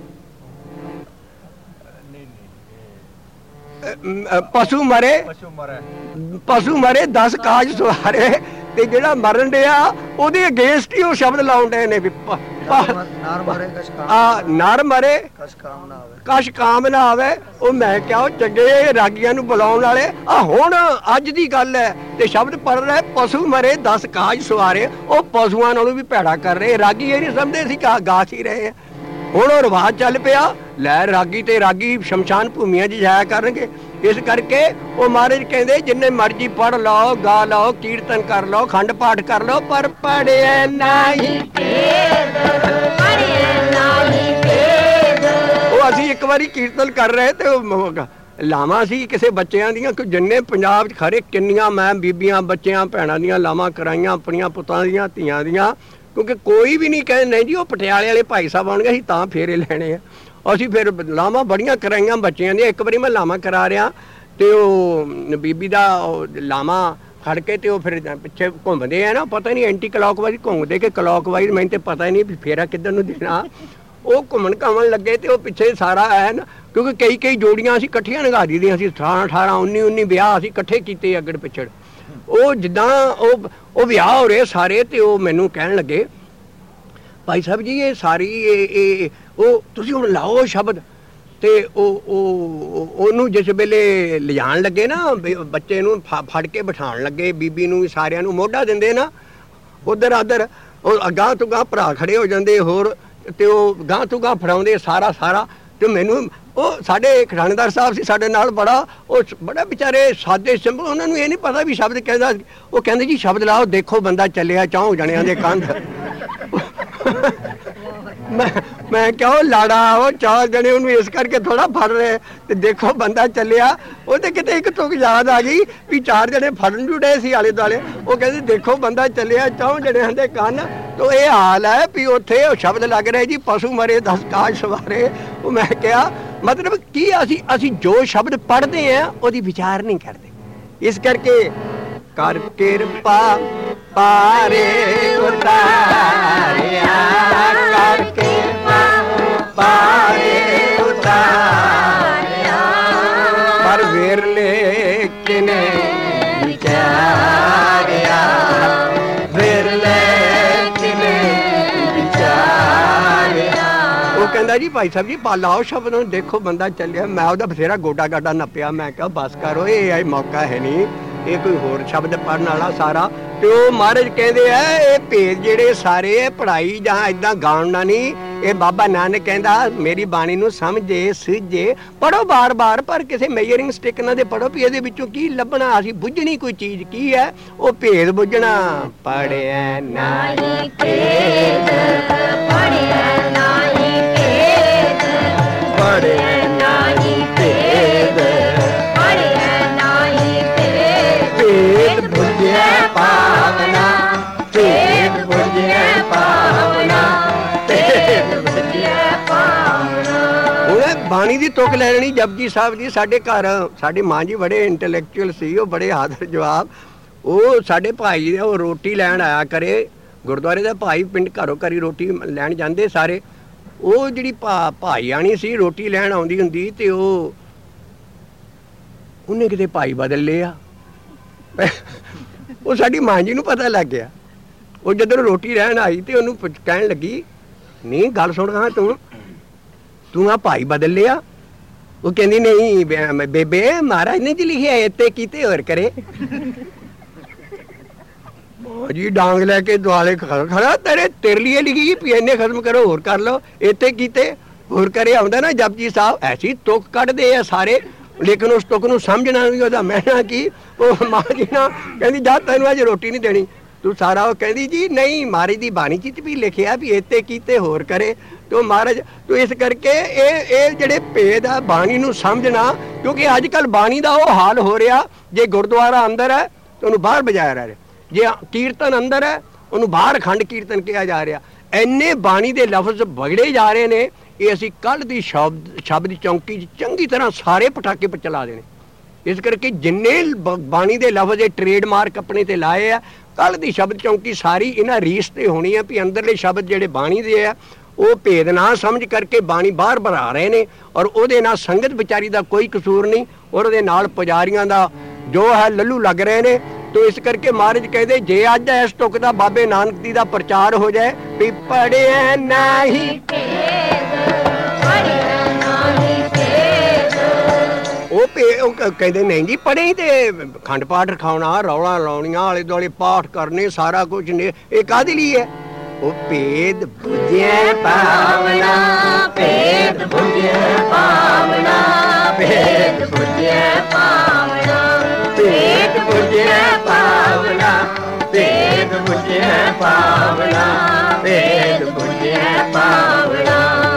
ਪਸ਼ੂ ਮਰੇ 10 ਕਾਜ ਸਵਾਰੇ। ਤੇ ਜਿਹੜਾ ਮਰਨ ਡਿਆ ਉਹਦੇ ਅਗੇਂਸਟ ਹੀ ਉਹ ਸ਼ਬਦ ਲਾਉਣ ਡਏ ਨੇ ਵੀ ਨਰ ਮਰੇ ਕਛ ਕਾਮ ਨਾ ਆਵੇ। ਉਹ ਮੈਂ ਕਿਹਾ ਉਹ ਚੰਗੇ ਰਾਗੀਆਂ ਨੂੰ ਬੁਲਾਉਣ ਵਾਲੇ ਆ ਹੁਣ ਅੱਜ ਦੀ ਗੱਲ ਹੈ ਤੇ ਸ਼ਬਦ ਪੜ ਰਹੇ ਪਸ਼ੂ ਮਰੇ 10 ਕਾਜ ਸਵਾਰੇ। ਉਹ ਪਸ਼ੂਆਂ ਨਾਲੋਂ ਵੀ ਭੈੜਾ ਕਰ ਰਹੇ। ਰਾਗੀ ਇਹ ਨਹੀਂ ਸਮਝਦੇ ਸੀ ਗਾ ਸੀ ਰਹੇ ਆ। ਹੁਣ ਉਹ ਰਿਵਾਜ ਚੱਲ ਪਿਆ ਲੈ ਰਾਗੀ ਤੇ ਰਾਗੀ ਸ਼ਮਸ਼ਾਨ ਭੂਮੀਆਂ 'ਚ ਜਾਇਆ ਕਰਨਗੇ। ਇਸ ਕਰਕੇ ਉਹ ਮਹਾਰਾਜ ਕਹਿੰਦੇ ਜਿੰਨੇ ਮਰਜ਼ੀ ਪੜ ਲਓ ਗਾ ਲਓ ਕੀਰਤਨ ਕਰ ਲਓ ਖੰਡ ਪਾਠ ਕਰ ਲਓ ਪਰ ਪੜਿਆ ਨਹੀਂ ਭੇਦ। ਉਹ ਅਸੀਂ ਇੱਕ ਵਾਰੀ ਕੀਰਤਨ ਕਰ ਰਹੇ ਤੇ ਲਾਵਾਂ ਸੀ ਕਿਸੇ ਬੱਚਿਆਂ ਦੀਆਂ ਕਿ ਜਿੰਨੇ ਪੰਜਾਬ 'ਚ ਖਰੇ ਕਿੰਨੀਆਂ ਮੈਂ ਬੀਬੀਆਂ ਬੱਚਿਆਂ ਭੈਣਾਂ ਦੀਆਂ ਲਾਵਾਂ ਕਰਾਈਆਂ ਆਪਣੀਆਂ ਪੁੱਤਾਂ ਦੀਆਂ ਧੀਆਂ ਦੀਆਂ। ਕਿਉਂਕਿ ਕੋਈ ਵੀ ਨਹੀਂ ਕਹਿੰਦੇ ਨਹੀਂ ਜੀ ਉਹ ਪਟਿਆਲੇ ਵਾਲੇ ਭਾਈ ਸਾਹਿਬ ਆਉਣਗੇ ਅਸੀਂ ਤਾਂ ਫੇਰੇ ਲੈਣੇ ਆ। ਅਸੀਂ ਫਿਰ ਲਾਵਾਂ ਬੜੀਆਂ ਕਰਾਈਆਂ ਬੱਚਿਆਂ ਦੀਆਂ। ਇੱਕ ਵਾਰੀ ਮੈਂ ਲਾਵਾਂ ਕਰਾ ਰਿਹਾ ਤੇ ਉਹ ਬੀਬੀ ਦਾ ਲਾਵਾਂ ਖੜ ਕੇ ਤੇ ਉਹ ਫਿਰ ਪਿੱਛੇ ਘੁੰਮਦੇ ਆ ਨਾ ਪਤਾ ਨਹੀਂ ਐਂਟੀ ਕਲੌਕ ਵਾਈਜ਼ ਘੁੰਮਦੇ ਕਿ ਕਲੌਕ ਵਾਈਜ਼ ਮੈਨੂੰ ਤੇ ਪਤਾ ਹੀ ਨਹੀਂ ਵੀ ਫੇਰਾ ਕਿੱਧਰ ਨੂੰ ਦੇਣਾ। ਉਹ ਘੁੰਮਣ ਘਾਮਣ ਲੱਗੇ ਤੇ ਉਹ ਪਿੱਛੇ ਸਾਰਾ ਐ ਨਾ ਕਿਉਂਕਿ ਕਈ ਜੋੜੀਆਂ ਅਸੀਂ ਇਕੱਠੀਆਂ ਲਗਾ ਦਿੱਤੀਆਂ ਸੀ 18 19 ਵਿਆਹ ਅਸੀਂ ਇਕੱਠੇ ਕੀਤੇ ਅੱਗੜ ਪਿੱਛੜ। ਉਹ ਜਿੱਦਾਂ ਉਹ ਵਿਆਹ ਹੋ ਰਹੇ ਸਾਰੇ ਤੇ ਉਹ ਮੈਨੂੰ ਕਹਿਣ ਲੱਗੇ ਭਾਈ ਸਾਹਿਬ ਜੀ ਇਹ ਸਾਰੀ ਇਹ ਉਹ ਤੁਸੀਂ ਹੁਣ ਲਾਓ ਸ਼ਬਦ। ਤੇ ਉਹਨੂੰ ਜਿਸ ਵੇਲੇ ਲਿਜਾਣ ਲੱਗੇ ਨਾ ਬੱਚੇ ਨੂੰ ਫੜ ਕੇ ਬਿਠਾਉਣ ਲੱਗੇ ਬੀਬੀ ਨੂੰ ਸਾਰਿਆਂ ਨੂੰ ਮੋਢਾ ਦਿੰਦੇ ਨਾ ਉਧਰ ਆਧਰ ਉਹ ਅਗਾਂਹ ਤੋਂ ਗਾਂਹ ਭਰਾ ਖੜੇ ਹੋ ਜਾਂਦੇ ਹੋਰ ਤੇ ਉਹ ਗਾਂਹ ਤੋਂ ਗਾਂਹ ਫੜਾਉਂਦੇ ਸਾਰਾ ਤੇ ਮੈਨੂੰ ਉਹ ਸਾਡੇ ਖਜ਼ਾਨੇਦਾਰ ਸਾਹਿਬ ਸੀ ਸਾਡੇ ਨਾਲ ਉਹ ਬੜਾ ਵਿਚਾਰੇ ਸਾਦੇ ਸਿੰਪਲ ਉਹਨਾਂ ਨੂੰ ਇਹ ਨਹੀਂ ਪਤਾ ਵੀ ਸ਼ਬਦ ਕਹਿੰਦਾ। ਉਹ ਕਹਿੰਦੇ ਜੀ ਸ਼ਬਦ ਲਾਓ ਦੇਖੋ ਬੰਦਾ ਚੱਲਿਆ 4 ਜਣਿਆਂ ਦੇ ਕੰਧ। ਮੈਂ ਕਿਹਾ ਲਾੜਾ ਉਹ 4 ਜਣੇ ਉਹਨੂੰ ਇਸ ਕਰਕੇ ਥੋੜਾ ਫੜ ਰਹੇ ਤੇ ਦੇਖੋ ਬੰਦਾ ਚੱਲਿਆ। ਉਹ ਤੇ ਕਿਤੇ ਇੱਕ ਤੁਕ ਯਾਦ ਆ ਗਈ ਵੀ 4 ਜਣੇ ਫੜਨ ਜੁੜੇ ਸੀ ਆਲੇ ਦੁਆਲੇ। ਉਹ ਕਹਿੰਦੇ ਦੇਖੋ ਬੰਦਾ ਚੱਲਿਆ 4 ਜਣਿਆਂ ਦੇ ਕੰਨ। ਤੋ ਇਹ ਹਾਲ ਹੈ ਵੀ ਉੱਥੇ ਉਹ ਸ਼ਬਦ ਲੱਗ ਰਹੇ ਜੀ ਪਸ਼ੂ ਮਰੇ 10 ਕਾਜ ਸਵਾਰੇ। ਉਹ ਮੈਂ ਕਿਹਾ ਮਤਲਬ ਕੀ ਅਸੀਂ ਜੋ ਸ਼ਬਦ ਪੜ੍ਹਦੇ ਆ ਉਹਦੀ ਵਿਚਾਰ ਨਹੀਂ ਕਰਦੇ। ਇਸ ਕਰਕੇ ਕਰ ਕਿਰਪਾ ਪਾਰੇ ਉਤਾਰਿਆ ਕਰ ਕਿਰਪਾ ਪਾਰੇ ਉਤਾਰਿਆ ਪਰ ਵਿਰਲੇ ਕਿਨੇ ਵਿਚਾਰਿਆ ਵਿਰਲੇ ਕਿਨੇ ਵਿਚਾਰਿਆ। ਉਹ ਕਹਿੰਦਾ ਜੀ ਭਾਈ ਸਾਹਿਬ ਜੀ ਲਾਓ ਸ਼ਬਦ ਨੂੰ ਦੇਖੋ ਬੰਦਾ ਚੱਲਿਆ। ਮੈਂ ਉਹਦਾ ਬਥੇਰਾ ਗੋਡਾ ਗਾਡਾ ਨੱਪਿਆ। ਮੈਂ ਕਿਹਾ ਬਸ ਕਰੋ ਇਹ ਮੌਕਾ ਹੈ ਨਹੀਂ ਇਹ ਕੋਈ ਹੋਰ ਸ਼ਬਦ ਪੜ੍ਹਨ ਵਾਲਾ ਸਾਰਾ। ਤੇ ਉਹ ਮਹਾਰਾਜ ਕਹਿੰਦੇ ਆ ਇਹ ਭੇਦ ਜਿਹੜੇ ਸਾਰੇ ਪੜ੍ਹਾਈ ਜਾਂ ਏਦਾਂ ਗਾਉਣਾ ਨਹੀਂ। ਇਹ ਬਾਬਾ ਨਾਨਕ ਕਹਿੰਦਾ ਮੇਰੀ ਬਾਣੀ ਨੂੰ ਸਮਝੇ ਸੁਝੇ ਪੜ੍ਹੋ ਬਾਰ ਪਰ ਕਿਸੇ ਮੇਜਰਿੰਗ ਸਟਿਕ ਨਾਲ ਦੇ ਪੜ੍ਹੋ ਵੀ ਇਹਦੇ ਵਿੱਚੋਂ ਕੀ ਲੱਭਣਾ। ਅਸੀਂ ਬੁੱਝਣੀ ਕੋਈ ਚੀਜ਼ ਕੀ ਹੈ ਉਹ ਭੇਦ ਬੁੱਝਣਾ। ਪੜ੍ਹਿਆ ਨਹੀਂ ਭੇਦ ਪੜ੍ਹਿਆ ਨਹੀਂ ਭੇਦ ਪੜ੍ਹਿਆ ਨਹੀਂ ਭੇਦ ਪੜ੍ਹਿਆ ਨਹੀਂ ਭੇਦ ਬੁੱਝਿਆ ਪਾਵਨਾ ਭੇਦ ਬੁੱਝਿਆ ਪਾਵਨਾ ਭੇਦ ਬੁੱਝਿਆ ਪਾਵਨਾ। ਹੁਣ ਬਾਣੀ ਦੀ ਤੁਕ ਲੈ ਲੈਣੀ ਜਪਜੀ ਸਾਹਿਬ ਦੀ। ਸਾਡੇ ਘਰ ਸਾਡੀ ਮਾਂ ਜੀ ਬੜੇ ਇੰਟੈਲੈਕਚੁਅਲ ਸੀ। ਉਹ ਬੜੇ ਹਾਜ਼ਰ ਜਵਾਬ। ਉਹ ਸਾਡੇ ਭਾਈ ਉਹ ਰੋਟੀ ਲੈਣ ਆਇਆ ਕਰੇ ਗੁਰਦੁਆਰੇ ਦਾ ਭਾਈ ਪਿੰਡ ਘਰੋਂ ਘਰੀ ਰੋਟੀ ਲੈਣ ਜਾਂਦੇ ਸਾਰੇ। ਉਹ ਜਿਹੜੀ ਭਾਈ ਆਣੀ ਸੀ ਰੋਟੀ ਲੈਣ ਆਉਂਦੀ ਹੁੰਦੀ ਤੇ ਉਹਨੇ ਕਿਤੇ ਭਾਈ ਬਦਲ ਲਿਆ। ਉਹ ਸਾਡੀ ਮਾਂ ਜੀ ਨੂੰ ਪਤਾ ਲੱਗ ਗਿਆ। ਉਹ ਜਦੋਂ ਰੋਟੀ ਲੈਣ ਆਈ ਤੇ ਉਹਨੂੰ ਕਹਿਣ ਲੱਗੀ ਨਹੀਂ ਗੱਲ ਸੁਣ ਹਾਂ ਤੂੰ ਆ ਭਾਈ ਬਦਲ ਲਿਆ। ਉਹ ਕਹਿੰਦੀ ਨਹੀਂ ਬੇਬੇ ਮਹਾਰਾਜ ਨੇ ਜੀ ਲਿਖਿਆ ਇੱਥੇ ਕੀਤੇ ਹੋਰ ਕਰੇ। ਜੀ ਡਾਂਗ ਲੈ ਕੇ ਦੁਆਲੇ ਖੜਾ ਤੇਰੇ ਲਈ ਲਿਖੀ ਵੀ ਇੰਨੇ ਖਤਮ ਕਰੋ ਹੋਰ ਕਰ ਲਓ ਇੱਥੇ ਕੀਤੇ ਹੋਰ ਕਰੇ ਆਉਂਦਾ ਨਾ ਜਪਜੀ ਸਾਹਿਬ ਐਸੀ ਤੁਕ ਕੱਢਦੇ ਆ ਸਾਰੇ। ਲੇਕਿਨ ਉਸ ਤੁਕ ਨੂੰ ਸਮਝਣਾ ਵੀ ਉਹਦਾ ਮਹਿਣਾ ਕੀ। ਉਹ ਮਾਂ ਜੀ ਨਾ ਕਹਿੰਦੀ ਜਾ ਤੈਨੂੰ ਅੱਜ ਰੋਟੀ ਨਹੀਂ ਦੇਣੀ ਤੂੰ ਸਾਰਾ। ਉਹ ਕਹਿੰਦੀ ਜੀ ਨਹੀਂ ਮਹਾਰਾਜ ਦੀ ਬਾਣੀ 'ਚ ਵੀ ਲਿਖਿਆ ਵੀ ਇੱਥੇ ਕੀਤੇ ਹੋਰ ਕਰੇ। ਤੇ ਉਹ ਮਹਾਰਾਜ ਤੂੰ ਇਸ ਕਰਕੇ ਇਹ ਜਿਹੜੇ ਭੇਦ ਆ ਬਾਣੀ ਨੂੰ ਸਮਝਣਾ। ਕਿਉਂਕਿ ਅੱਜ ਕੱਲ੍ਹ ਬਾਣੀ ਦਾ ਉਹ ਹਾਲ ਹੋ ਰਿਹਾ ਜੇ ਗੁਰਦੁਆਰਾ ਅੰਦਰ ਹੈ ਤਾਂ ਉਹਨੂੰ ਬਾਹਰ ਬਜਾਇਆ ਜਾ ਰਿਹਾ। ਜੇ ਕੀਰਤਨ ਅੰਦਰ ਹੈ ਉਹਨੂੰ ਬਾਹਰ ਖੰਡ ਕੀਰਤਨ ਕਿਹਾ ਜਾ ਰਿਹਾ। ਇੰਨੇ ਬਾਣੀ ਦੇ ਲਫ਼ਜ਼ ਵਗੜੇ ਜਾ ਰਹੇ ਨੇ। ਇਹ ਅਸੀਂ ਕੱਲ੍ਹ ਦੀ ਸ਼ਬਦ ਦੀ ਚੌਂਕੀ 'ਚ ਚੰਗੀ ਤਰ੍ਹਾਂ ਸਾਰੇ ਪਟਾਕੇ ਪਰ ਚਲਾ ਦੇਣੇ। ਇਸ ਕਰਕੇ ਜਿੰਨੇ ਬਾਣੀ ਦੇ ਲਫ਼ਜ਼ ਇਹ ਟ੍ਰੇਡਮਾਰਕ ਆਪਣੇ ਤੇ ਲਾਏ ਆ ਕੱਲ੍ਹ ਦੀ ਸ਼ਬਦ ਚੌਂਕੀ ਸਾਰੀ ਇਹਨਾਂ ਰੀਸ ਤੇ ਹੋਣੀ ਆ ਵੀ ਅੰਦਰਲੇ ਸ਼ਬਦ ਜਿਹੜੇ ਬਾਣੀ ਦੇ ਆ ਉਹ ਭੇਦ ਨਾ ਸਮਝ ਕਰਕੇ ਬਾਣੀ ਬਾਹਰ ਬਣਾ ਰਹੇ ਨੇ। ਔਰ ਉਹਦੇ ਨਾਲ ਸੰਗਤ ਵਿਚਾਰੀ ਦਾ ਕੋਈ ਕਸੂਰ ਨਹੀਂ ਔਰ ਉਹਦੇ ਨਾਲ ਪੁਜਾਰੀਆਂ ਦਾ ਜੋ ਹੈ ਲੱਲੂ ਲੱਗ ਰਹੇ ਨੇ। ਤੋ ਇਸ ਕਰਕੇ ਮਹਾਰਾਜ ਕਹਿੰਦੇ ਜੇ ਅੱਜ ਇਸ ਟੁਕ ਦਾ ਬਾਬੇ ਨਾਨਕ ਜੀ ਦਾ ਪ੍ਰਚਾਰ ਹੋ ਜਾਏ ਵੀ ਪੜਿਆ ਨਹੀਂ ਉਹ ਕਹਿੰਦੇ ਨਹੀਂ ਜੀ ਪੜ੍ਹੇ ਤੇ ਖੰਡ ਪਾਠ ਰਖਾਉਣਾ ਰੌਲਾ ਲਾਉਣੀਆਂ ਆਲੇ ਦੁਆਲੇ ਪਾਠ ਕਰਨੇ ਸਾਰਾ ਕੁਝ ਨੇ ਇਹ ਕਾਹਦੇ ਲਈ ਹੈ ਉਹ ਭੇਦ ਬੁਝਿਆ ਪਾਵਨਾ ਭੇਦ ਬੁਝਿਆ ਪਾਵਨਾ ਭੇਦ ਬੁਝਿਆ ਪਾਵਨਾ ਭੇਦ ਬੁਝਿਆ ਪਾਵਨਾ ਭੇਦ ਬੁਝਿਆ ਪਾਵਨਾ ਭੇਦ ਬੁਝਿਆ ਪਾਵਨਾ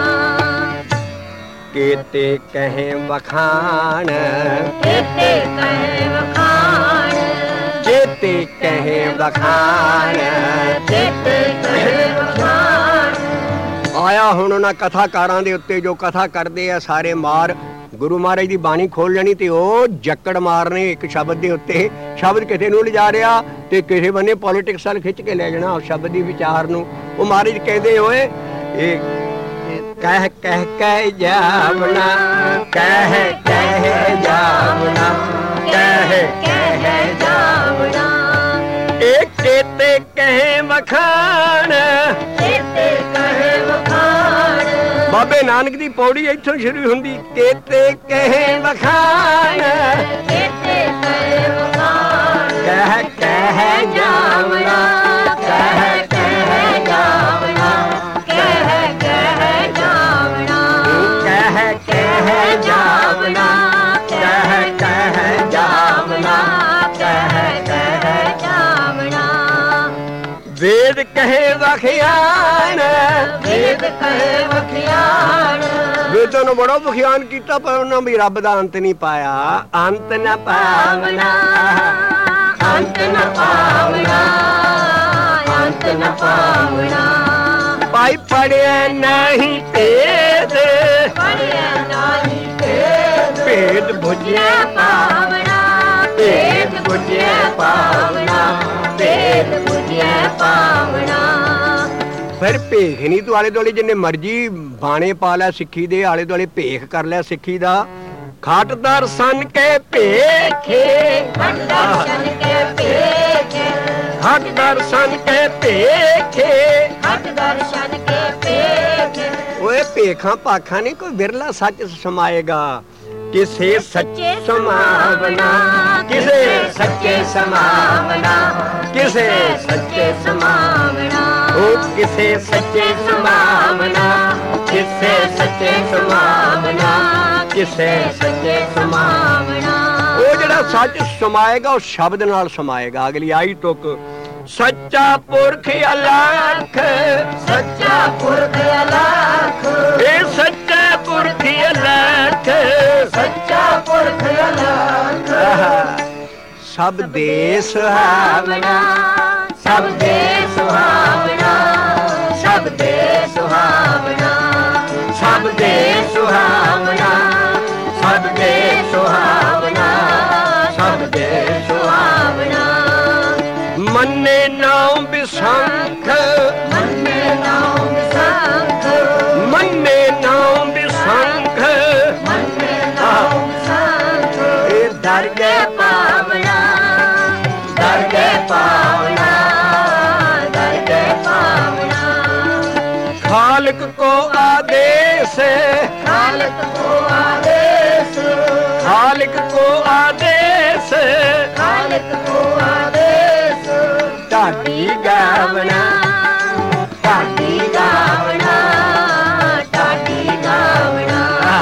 केते कहे वखान केते कहे वखान केते कहे वखान केते कहे वखान आया हुण उन्हां कथाकारां दे उत्ते जो कथा करदे आ सारे मार गुरु महाराज दी बाणी खोल लेनी ते ओ जक्कड़ मारने एक शब्द दे उत्ते शब्द किसे नूं लिजा रिहा ते किसे बन्ने पॉलिटिक्स वाल खिच के ले जाना उस शब्द दी विचार नूं ओ महाराज कहदे होए ए कह कह कह जावना कह कह जावना कह कह जावना एक केते कहे वखान केते कहे वखान बाबे नानक दी पौड़ी इत्थों शुरू हुंदी केते कहे वखान केते कहे वखान कह कह जावना कह कह जावना कह कह जावना कह जावना कह कह जावना कह कह जावना वेद कहे वखियान वेद कहे वखियान वेदां नूं बड़ा वखियान कीता पर उन्हां भी रब दा अंत नहीं पाया अंत न पावना अंत न पावना अंत न पावना भाई पढ़िया नहीं भेद पढ़िया नहीं भेद भेद बुझिया पावना भेद बुझिया पावना भेद बुझिया पावना फिर भेख नहीं तू आले दुआले जिन्ने मर्जी बाणे पा लै सिक्खी दे आले दुआले भेख कर लै सिक्खी दा खाट दर्शन के भेखे खाट दर्शन के भेखे खाट दर्शन के भेखे खाट दर्शन के भेखे ओए भेखा पाखा नहीं कोई बिरला सच समाएगा किसे सच्चे समावना किसे सच्चे समावना किसे सच्चे समावना ओ किसे सच्चे समावना किसे सच्चे समावना किसे सच्चे समावना ओ जेड़ा सच समाएगा उस शब्द नाल समाएगा अगली आई तुक सच्चा पुरख अलख सच्चा पुरख अलख ए सच्चा पुरख अलख सच्चा पुरख अलख सब दे सुहावना सब दे सुहावना सब दे सुहावना सब दे सुहावना सब दे सुहावना सब दे सुहावना मन्ने नाम बिसंख मन्ने नाम बिसंख मन्ने नाम बिसंख मन्ने नाम बिसंख ए दरगे पावना दरगे पावना दरगे पावना खालिक को आदेश खालिक को आदेश खालिक को आदेश खालिक को आदेश ढाडी गावना ढाडी गावना ढाडी गावना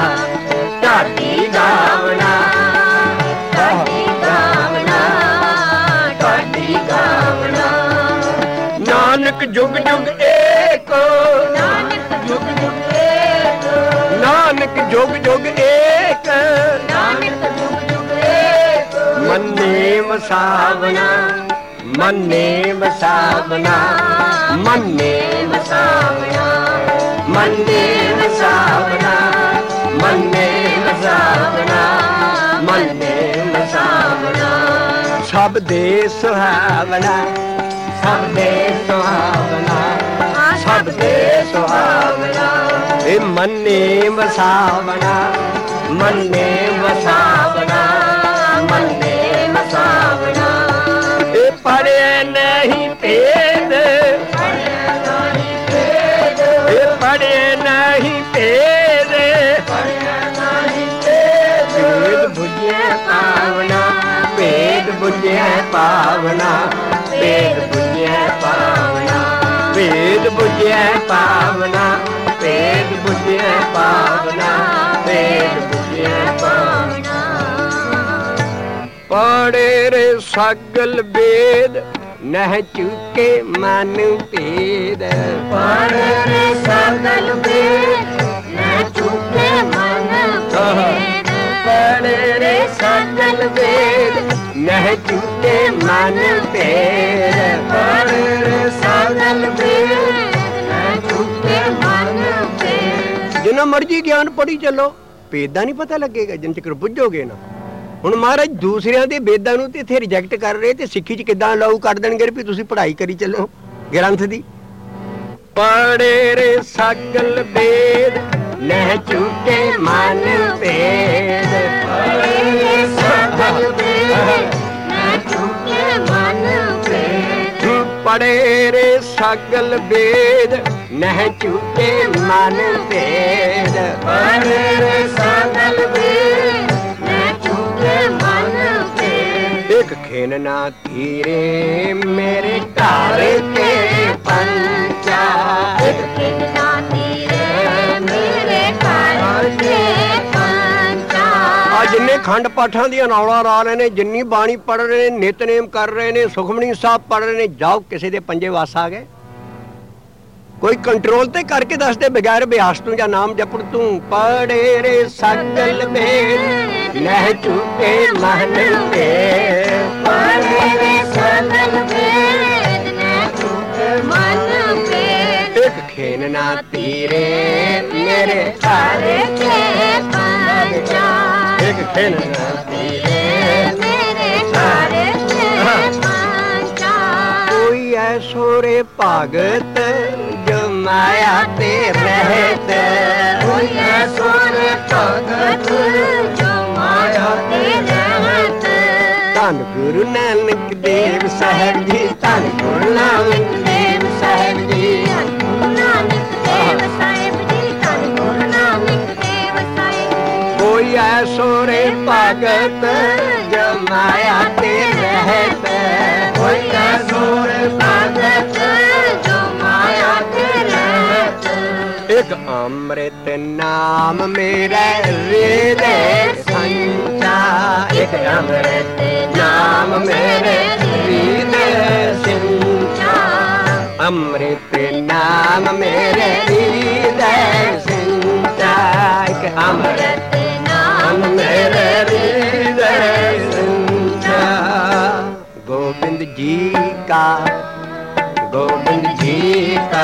ढाडी गावना ढाडी गावना ढाडी गावना नानक जुग जुग एक नानक जुग जुग एक नानक जुग जुग एक नानक जुग जुग एक मन्ने वसावना मन्ने वसावना मन्ने वसावना मन्ने वसावना मन्ने वसावना मन्ने वसावना सब दे सुहावना सब दे सुहावना सब दे सुहावना ए मन्ने वसावना मन्ने वसावना मन्ने वसावना नहीं भेद, पढ़े नहीं भेद, भेद बुझे पावना, भेद बुझे पावना, भेद बुझे पावना, भेद बुझे पावना, भेद बुझे पावना, भेद बुझे पावना। पढ़े रे सगल वेद नह चुके मन भेद, पढ़े रे सगल वेद नह चुके मन भेद, पढ़े रे सगल वेद नह चुके मन भेद, पढ़े रे सगल वेद नह चुके मन भेद। जिन्ना मर्जी ज्ञान पढ़ी चलो भेदा नहीं पता लगेगा जिन तक बुझोगे ना। ਹੁਣ ਮਹਾਰਾਜ ਦੂਸਰਿਆਂ ਦੇ ਵੇਦਾਂ ਨੂੰ ਤੇ ਇੱਥੇ ਰਿਜੈਕਟ ਕਰ ਰਹੇ ਤੇ ਸਿੱਖੀ 'ਚ ਕਿੱਦਾਂ ਲਾਊ ਕਰ ਦੇਣਗੇ ਵੀ ਤੁਸੀਂ ਪੜ੍ਹਾਈ ਕਰੀ ਚੱਲੋ ਗ੍ਰੰਥ ਦੀ। ਪੜ੍ਹੇ ਰੇ ਸਗਲ ਵੇਦ ਨਹਿ ਚੁਕੇ ਮਨ ਭੇਦ, ਪੜ੍ਹੇ ਰੇ ਸਗਲ ਵੇਦ ਨਹਿ ਚੁਕੇ ਮਨ ਭੇਦ, ਪੜ੍ਹੇ ਰੇ ਸਗਲ ਵੇਦ ਨਹਿ ਚੁਕੇ ਮਨ ਭੇਦ, ਪੜ੍ਹੇ ਰੇ ਸਗਲ ਵੇਦ एक खेन ना धीरे मेरे घर के पंचा, एक खेन ना धीरे मेरे घर के पंचा। आज जिन्ने खंड पाठां ਦੀਆਂ ਨੌਲਾਂ ਲਾ ਰਹੇ ਨੇ, ਜਿੰਨੀ ਬਾਣੀ ਪੜ੍ਹ ਰਹੇ ਨੇ, ਨਿਤਨੇਮ ਕਰ ਰਹੇ ਨੇ, ਸੁਖਮਨੀ ਸਾਹਿਬ ਪੜ੍ਹ ਰਹੇ ਨੇ, ਜਾਓ ਕਿਸੇ ਦੇ ਪੰਜੇ ਵਾਸ ਆ ਗਏ। ਕੋਈ ਕੰਟਰੋਲ ਤੇ ਕਰਕੇ ਦੱਸ ਦੇ ਬਗੈਰ ਅਭਿਆਸ ਤੋਂ ਜਾਂ ਨਾਮ ਜਪਣ ਤੂੰ। ਪੜ੍ਹੇ ਰੇ ਸਗਲ ਵੇਦ ਨਹਿ ਚੁਕੇ ਮਨ ਭੇਦ, ਪੜ੍ਹੇ ਰੇ ਸਗਲ ਵੇਦ ਨਹਿ ਚੁਕੇ ਮਨ ਭੇਦ, ਇੱਕ ਖੇਨ ਨਾ ਤੀਰੇ ਮੇਰੇ ਘਰ ਕੇ ਪੰਚਾ, ਇੱਕ ਖੇਨ ਨਾ ਤੀਰੇ ਮੇਰੇ ਘਰ ਕੇ ਪੰਚਾ। ਕੋਈ ਐਸੋ ਰੇ ਭਗਤ ਜੋ ਮਾਇਆ ਤੇ ਰਹਿਤ, ਕੋਈ ਐਸੋ ਰੇ ਭਗਤ ਜੋ ਮਾਇਆ ਤੇ ਰਹਿਤ। ਧੰਨ ਗੁਰੂ ਨਾਨਕ ਦੇਵ ਸਾਹਿਬ ਜੀ, ਧੰਨ ਗੁਰੂ ਨਾਨਕ ਦੇਵ ਸਾਹਿਬ ਜੀ, ਧੰਨ ਗੁਰੂ ਨਾਨਕ ਦੇਵ ਸਾਹਿਬ ਜੀ, ਧੰਨ ਗੁਰੂ ਨਾਨਕ ਦੇਵ ਸਾਹਿਬ। ਕੋਈ ਐਸੋ ਰੇ ਭਗਤ ਜੋ ਮਾਇਆ ਤੇ ਰਹਿਤ, ਕੋਈ ਐਸੋ ਰੇ ਭਗਤ ਜੋ ਮਾਇਆ ਤੇ ਰਹਿਤ। ਇੱਕ ਅੰਮ੍ਰਿਤ ਨਾਮ ਮੇਰਾ ਹਿਰਦੇ ਸੰਚਾ, ਇੱਕ ਅੰਮ੍ਰਿਤ ਨਾਮ ਮੇਰੇ ਹਿਰਦੇ ਸੰਚਾ, ਅੰਮ੍ਰਿਤ ਨਾਮ ਮੇਰੇ ਹਿਰਦੇ ਸੰਚਾ, ਇੱਕ ਅੰਮ੍ਰਿਤ ਨਾਮ ਮੇਰੇ ਹਿਰਦੇ ਸੰਚਾ। गोविंद जी का, गोविंद जी का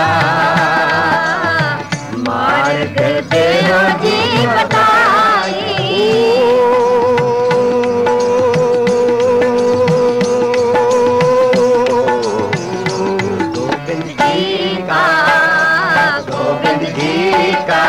मार्ग देहो जी बताई, गोविंद जी का, गोविंद जी का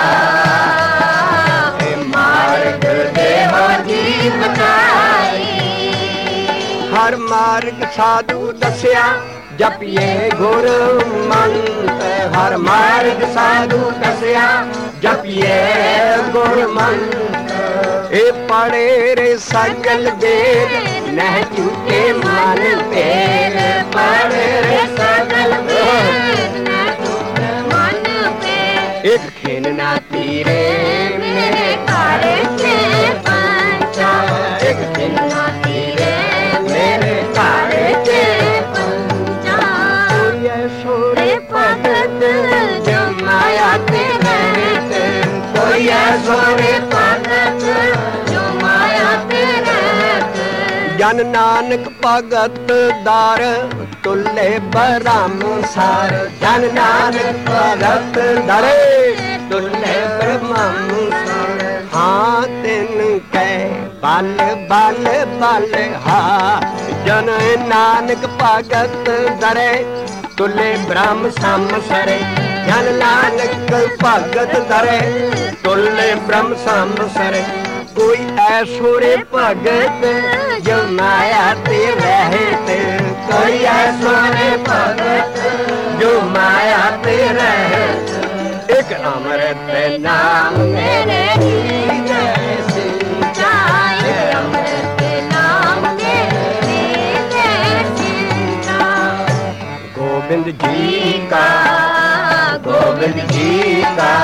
मार्ग देहो जी बताई। हर मार्ग साधु दस्या जपिए गुर मंत्र, हर मार्ग साधु दस्या जपिए गुर मंत्र। ए पढ़े रे सगल वेद नह चुके मन भेद, पढ़े रे सगल वेद नह चुके मन भेद। एक खेन ना तीरे मेरे घर के पंचा, एक खेन ना तीरे मेरे घर के पंचा। सोरे भगत जो माया ते रहत, कोई सोरे भगत जो माया ते रहत। जन नानक भगत दार तुले ब्रह्म सार, जन नानक भगत दारे तुले ब्रह्म सार। हाँ तिन कै बल बल बल हा, जन नानक भगत दरे तुले ब्रह्म सम सरे, जन नानक भगत दरे तुले ब्रह्म सम सरे। कोई ऐसोरे भगत जो माया ते रहत, कोई ऐसोरे भगत जो माया ते रहत, एक अमृत नाम मेरे जैसे जाए, अमृत नाम मेरे जैसे जाए। गोविंद जी का, गोविंद जी का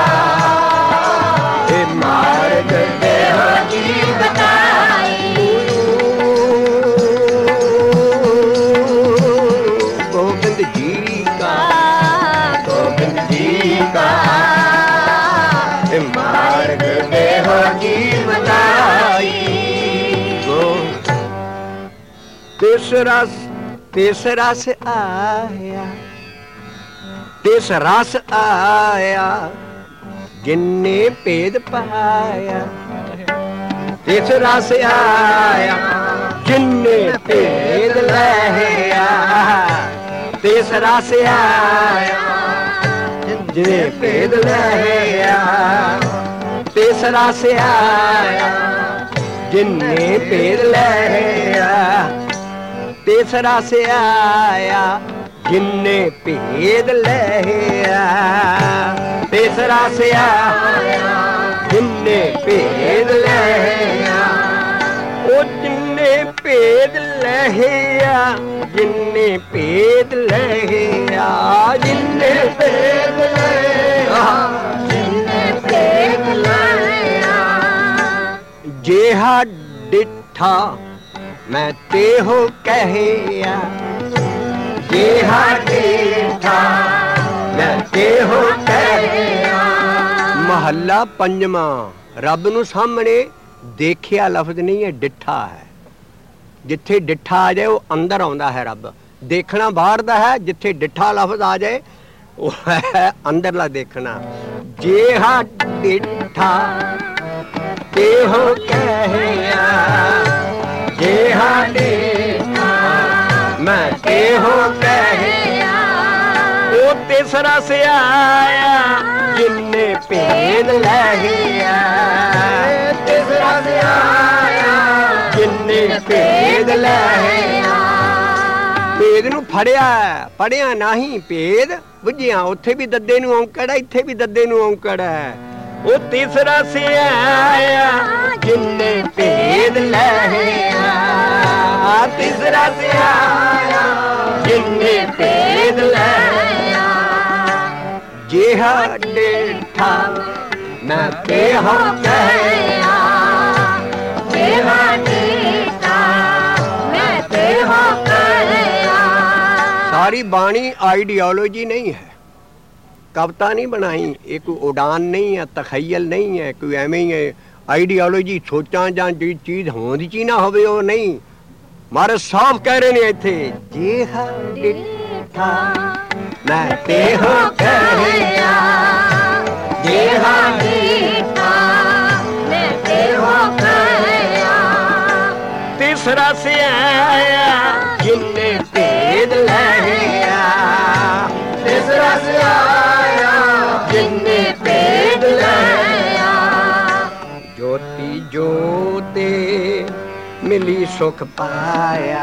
मार्ग देह की बताई, गोविंद जी का, गोविंद जी का मार्ग देह की बताई। तीसरा से आया, तीसरा से आया जिन्ने भेद पाया, तीसरा से आया जिन्ने भेद लहया, तीसरा से आया जिन्ने भेद लहया, तीसरा से आया जिन्ने भेद लहया, तीसरा से आया जिन्ने भेद लहया, तीसरा से आया जिन्ने भेद लहया, ओ जिन्ने भेद लहया, जिन्ने भेद लहया, जिन्ने भेद लहया, जिन्ने भेद लहया। जेहा डिठा मैं तेहो कहया, जेहा डिठा मैं तेहो कहया। महला पंजवा, रब नूं सामने देखिया लफ्ज नहीं है, डिठा है। जिथे डिठा आ जाए वो अंदर आउंदा है रब, देखना बाहर दा है, जिथे डिठा लफ्ज आ जाए वो है अंदरला देखना। जेहा डिठा तेहो कहया, जेहा डिठा मैं तेहो कहया। वो तीसरा से आया जिन्ने भेद लहया, तीसरा से आया जिन्ने भेद लहया। भेद नूं फड़िया, पढ़िया नहीं भेद बुझिया, उत्थे भी दद्दे नूं औंकड़ है, इत्थे भी दद्दे नूं औंकड़ है। वो तीसरा से आया जिन्ने भेद लहया, तीसरा से आया जिन्ने भेद लहया। जेहा डिठा मैं तेहो कहया, जेहा डिठा मैं तेहो कहया। सारी बाणी आइडियोलॉजी नहीं है, कविता नहीं बनाई, ये कोई उड़ान नहीं है, तखयल नहीं है, कोई एवें ही है आइडियोलॉजी सोचा जां जी चीज़ होंदी ची ना होवे वो नहीं। मारे साफ कह रहे ने इत्थे, जेहा डिठा मैं तेहो कहया, जेहा डिठा मैं तेहो कहया। तीसरा से आया जिन्ने भेद लहया, तीसरा से आया जिन्ने भेद लहया। ज्योति ज्योते मिली सुख पाया,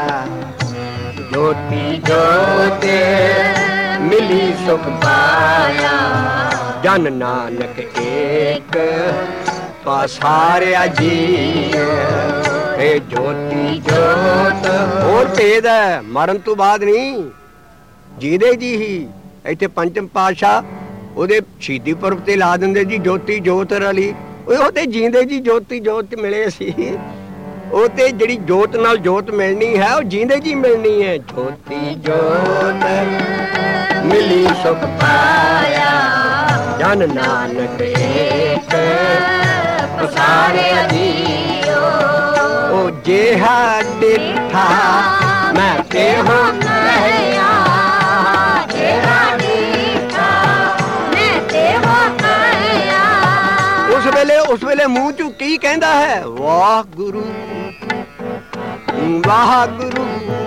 ज्योति ज्योते मिली सुख पाया। जन नानक एक पसारिया जी, हे ज्योति ज्योत। और भेद है मरण तो बाद नहीं, जीदे जी ही इत्थे पंचम पातशाह ਉਹਦੇ ਸ਼ਹੀਦੀ ਪੁਰਬ ਤੇ ਲਾ ਦਿੰਦੇ ਜੀ ਜੋਤੀ ਜੋਤ ਰਲੀ। ਉਹ ਤੇ ਜੀਂਦੇ ਜੀ ਜੋਤੀ ਜੋਤ ਮਿਲੇ ਸੀ, ਉਹ ਤੇ ਜਿਹੜੀ ਜੋਤ ਨਾਲ ਜੋਤ ਮਿਲਣੀ ਹੈ ਉਹ ਜੀਂਦੇ ਜੀ ਮਿਲਣੀ ਹੈ। ਜੋਤੀ ਜੋਤ ਮਿਲੀ ਸੁਖ ਪਾਇਆ, ਜਨ ਨਾਨਕ ਏਕ ਪਸਾਰਿਆ ਜੀਓ। ਉਹ ਜਿਹਾ ਡਿਠਾ ਮੈਂ ਤੇਹੋ ਕਹਿਆ, ਜਿਹਾ ਡਿਠਾ ਮੈਂ ਤੇਹੋ ਕਹਿਆ। ਉਸ ਵੇਲੇ ਮੂੰਹ ਚੋਂ ਕੀ ਕਹਿੰਦਾ ਹੈ? ਵਾਹ ਗੁਰੂ ਵਾਹਿਗੁਰੂ